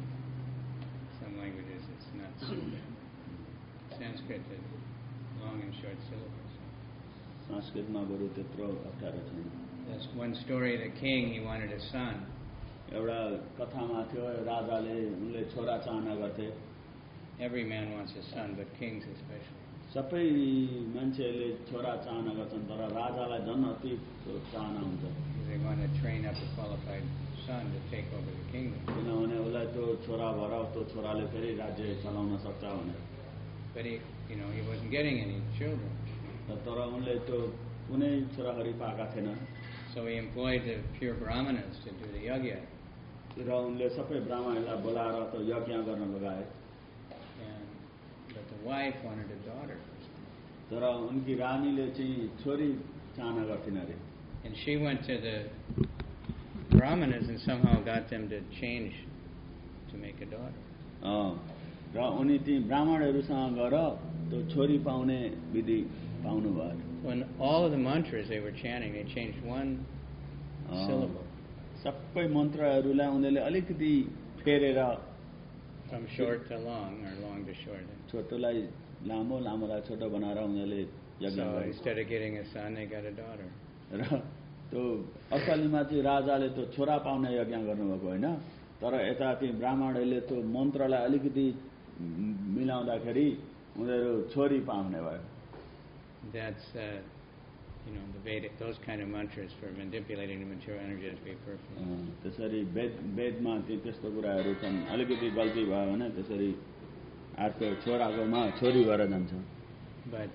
Some languages it's not so bad. Sanskrit is long and short syllables. संस्कृतमा बरु त्यत्रो अप्ठ्यारो छैन। There's one story, the king, he wanted a son. एउटा कथामा थियो राजाले उनले छोरा चाहना गर्थे। Every man wants a son, but kings especially. सबै मान्छेले छोरा चाहना गर्छन् तर राजालाई झन् अति चाहना हुन्छ। They want to train up a qualified son to take over the kingdom. किनभने उसलाई त्यो छोरा भएर त्यो छोराले फेरि राज्य चलाउन सक्छ भनेर। But he, you know, he wasn't getting any children. तर उनले त्यो कुनै छोराहरू पाएका थिएनन्। So he employed the pure brahmanas to do the yajna. र उनले सबै ब्राह्मणहरूलाई बोलाएर त्यो यज्ञ गर्न लगाए। And but the wife wanted a daughter. तर उनकी रानीले चाहिँ छोरी चाहना गर्थिन् अरे। And she went to the brahmanas and somehow got them to change to make a daughter. अँ र उनी ती ब्राह्मणहरूसँग गएर त्यो छोरी पाउने विधि पाउनु भयो। When all of the mantras they were chanting, they changed one syllable. सबै मन्त्रहरूलाई उनीहरूले अलिकति फेरेर From short to long or long to short. छोटोलाई लामो लामोलाई छोटो बनाएर उनीहरूले यज्ञ So गरे। instead of getting a son, they got a daughter. र त्यो असलीमा चाहिँ राजाले त्यो छोरा पाउने यज्ञ गर्नुभएको होइन तर यता चाहिँ ब्राह्मणहरूले त्यो मन्त्रलाई अलिकति मिलाउँदाखेरि उनीहरू छोरी पाउने भयो। That's uh, you know the Vedic, those kind of mantras for manipulating the material energy has to be perfect. त्यसरी वेद वेदमा चाहिँ त्यस्तो कुराहरू छन् अलिकति गल्ती भयो भने त्यसरी अर्को छोराकोमा छोरी भएर जान्छ। But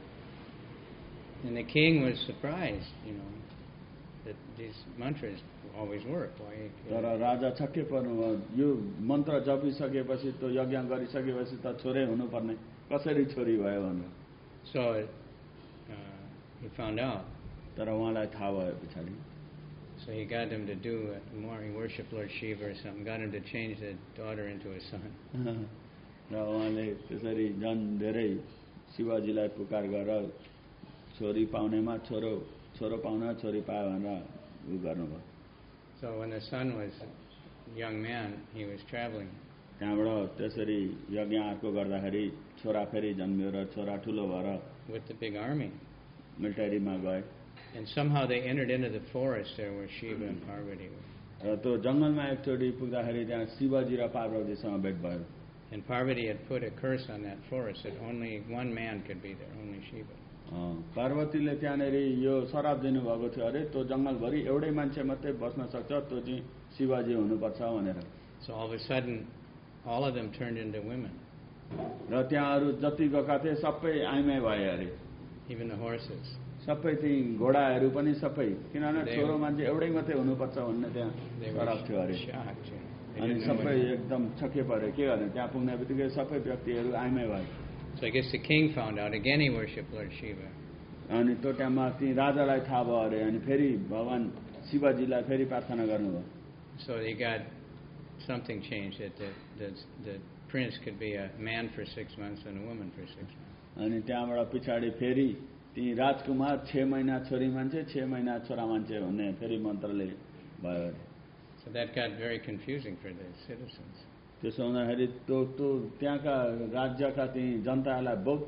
uh, and the king was surprised, you know, that these mantras always work. Why? तर राजा छक्कै पर्नुभयो यो मन्त्र जपिसकेपछि त्यो यज्ञ गरिसकेपछि त छोरै हुनुपर्ने कसरी छोरी भयो भनेर। So uh, he found out. तर उहाँलाई थाहा भयो पछाडि। So he got him to do it more. He worshipped Lord Shiva or something. Got him to change the daughter into a son. र उहाँले त्यसरी झन् धेरै शिवजीलाई पुकार गरेर छोरी पाउनेमा छोरो छोरो पाउन छोरी पायो भनेर उ गर्नुभयो। So when the son was a young man, he was traveling. त्यहाँबाट त्यसरी यज्ञ अर्को गर्दाखेरि छोरा फेरि जन्मियो र छोरा ठुलो भएर With the big army. मिलिटरीमा गए। And somehow they entered into the forest there where Shiva and Parvati were. र त्यो जङ्गलमा एकचोटि पुग्दाखेरि त्यहाँ शिवजी र पार्वतीसँग भेट भयो। And Parvati had put a curse on that forest that only one man could be there, only Shiva. पार्वतीले त्यहाँनिर यो शराब दिनुभएको थियो अरे त्यो जङ्गलभरि एउटै मान्छे मात्रै बस्न सक्छ त्यो चाहिँ शिवजी हुनुपर्छ भनेर। So all of a sudden, all of them turned into women. र त्यहाँ अरू जति गएका थिए सबै आइमै भए अरे। Even the horses. सबै चाहिँ घोडाहरू पनि सबै किनभने छोरो मान्छे एउटै मात्रै हुनुपर्छ भन्ने त्यहाँ शराब थियो अरे। अनि सबै एकदम छक्कै परे के गर्ने त्यहाँ पुग्ने बित्तिकै सबै व्यक्तिहरू आइमै भए। So I guess the king found out. Again he worshipped Lord Shiva. अनि त्यो टाइममा ती राजालाई थाहा भयो अरे अनि फेरि भगवान शिवजीलाई फेरि प्रार्थना गर्नुभयो। So he got something changed that the, the, the prince could be a man for six months and a woman for six months. अनि त्यहाँबाट पछाडि फेरि ती राजकुमार छ महिना छोरी मान्छे छ महिना छोरा मान्छे भन्ने फेरि मन्त्रले भयो अरे। So that got very confusing for the citizens. त्यसो हुँदाखेरि त्यो त्यो त्यहाँका राज्यका ती जनतालाई बहुत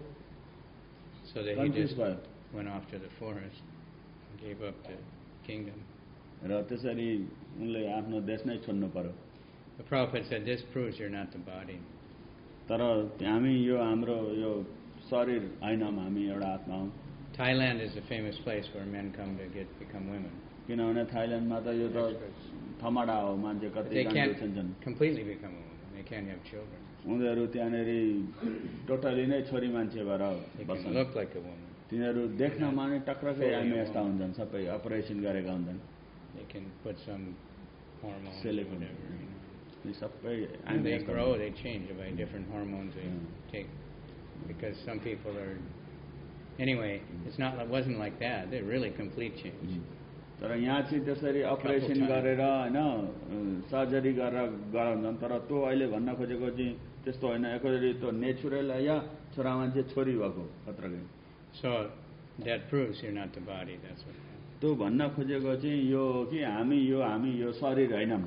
So that he just went off to the forest and gave up the kingdom. र त्यसरी उनले आफ्नो देश नै छोड्नु पर्यो। The Prabhupada said this proves you're not the body. तर हामी यो हाम्रो यो शरीर होइन हामी एउटा आत्मा हौ। Thailand is a famous place where men come to get become women. किनभने थाइल्यान्डमा त यो त थमाडा हो मान्छे कति They जान्छन् can't completely become a woman. They can't have children. उनीहरू त्यहाँनिर टोटली नै छोरी मान्छे भएर They बस्छन्। can look like a woman. तिनीहरू देख्न माने टक्रकै आइमे यस्ता हुन्छन् सबै अपरेसन गरेका हुन्छन्। They can put some hormones or Silicone. whatever. You know. यी सबै When आइमे they यस्ता grow, हुन्छन्। they change by different hormones they Yeah. take. Because some people are. Anyway, it's not. It wasn't like that. They're really complete change. तर यहाँ चाहिँ त्यसरी operation गरेर होइन सर्जरी गरेर गराउँछन् तर त्यो अहिले भन्न खोजेको चाहिँ त्यस्तो होइन एकचोटि त्यो नेचुरल या छोरा मान्छे छोरी भएको खतरकै। So that proves you're not the body. That's what happened. त्यो भन्न खोजेको चाहिँ यो हो कि हामी यो हामी यो शरीर हैनौं.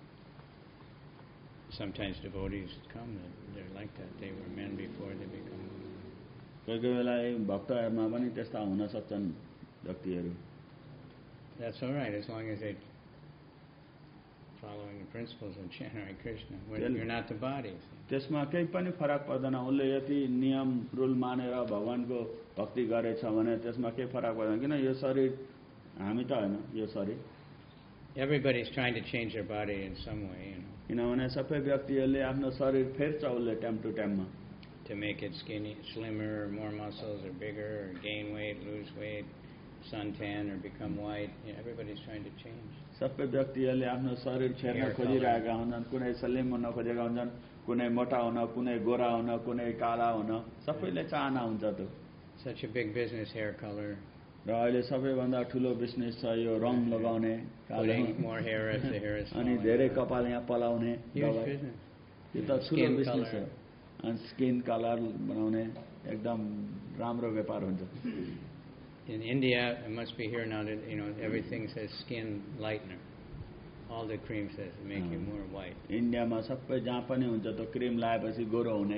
Sometimes devotees come, they're like that. They were men before they become women. कोही कोही बेला भक्तहरुमा पनि त्यस्ता हुन सक्छन् व्यक्तिहरु. That's all right as long as they following the principles of chant Hare Krishna. When you're not the body. त्यसमा केही पनि फरक पर्दैन. उनले यति नियम रुल मानेर भगवानको भक्ति गरेछ भने त्यसमा केही फरक पर्दैन किन यो शरीर हामी त हैन यो शरीर. Everybody's trying to change their body in some way, you know. किनभने सबै व्यक्तिहरुले आफ्नो शरीर फेर्छ उले टाइम टु टाइममा. To make it skinny, slimmer, more muscles, or bigger, or gain weight, lose weight, suntan, or become white. You know, everybody's trying to change. सबै व्यक्तिहरुले आफ्नो शरीर फेर्न खोजिरहेका हुन्छन्. कुनै सलिम हुन खोजेका हुन्छन्, कुनै मोटा हुन, कुनै गोरा हुन, कुनै काला हुन. सबैले चाहना हुन्छ त्यो. Such a big business, hair color. र अहिले सबैभन्दा ठुलो बिजनेस छ यो रङ लगाउने Putting more hair as the hair is अनि falling. धेरै कपाल यहाँ पलाउने Huge दबाई. business. यो त ठुलो Skin बिजनेस हो. color. अनि स्किन कलर बनाउने एकदम राम्रो व्यापार हुन्छ. In India, it must be here now that, you know, everything says skin lightener. All the cream says to make you more white. इन्डियामा सबै जहाँ पनि हुन्छ त्यो क्रिम लगाएपछि गोरो हुने.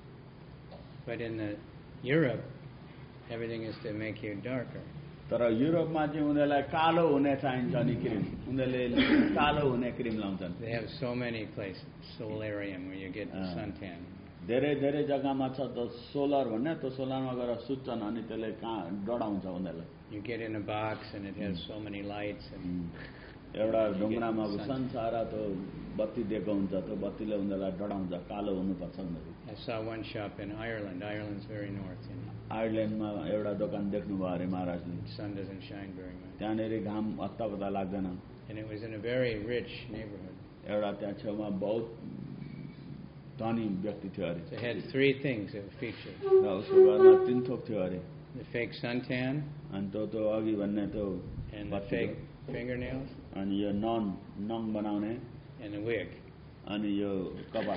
But in the Europe, everything is to make you darker. तर युरोपमा चाहिँ उनीहरुलाई कालो हुने चाहिन्छ नि क्रिम. उनीहरुले कालो हुने क्रिम लाउँछन्. They have so many places, solarium, where you get the suntan. धेरै धेरै जग्गामा छ त सोलर भन्ने त्यो सोलरमा गएर सुत्छन् अनि त्यसले कहाँ डढाउँछ उनीहरुलाई. You get in a box and it has so many lights and एउटा ढुङ्गामा संसार त्यो बत्ती दिएको हुन्छ त्यो बत्तीले उनीहरुलाई डढाउँछ कालो हुनुपर्छ उनीहरु. I saw one shop in Ireland. Ireland's very north, you know. आयरल्यान्डमा एउटा दोकान देख्नु भयो अरे महाराजले. Sun doesn't shine very much. त्यहाँनेरि घाम हत्तापत्ता लाग्दैन. And it was in a very rich neighborhood. एउटा त्यहाँ छेउमा बहुत धनी व्यक्ति थियो अरे. So it had three things that were featured. र उसको घरमा तीन थोक थियो अरे. The fake suntan. अनि त्यो त्यो अघि भन्ने त्यो And the fake fingernails. अनि यो नन नङ बनाउने And the wig. अनि यो कपाल.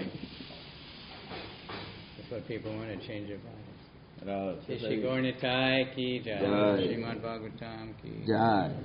That's what people want to change their bodies. Raw Shri Gaura Nitai ki jai. Jai. Srimad Bhagavatam ki जय.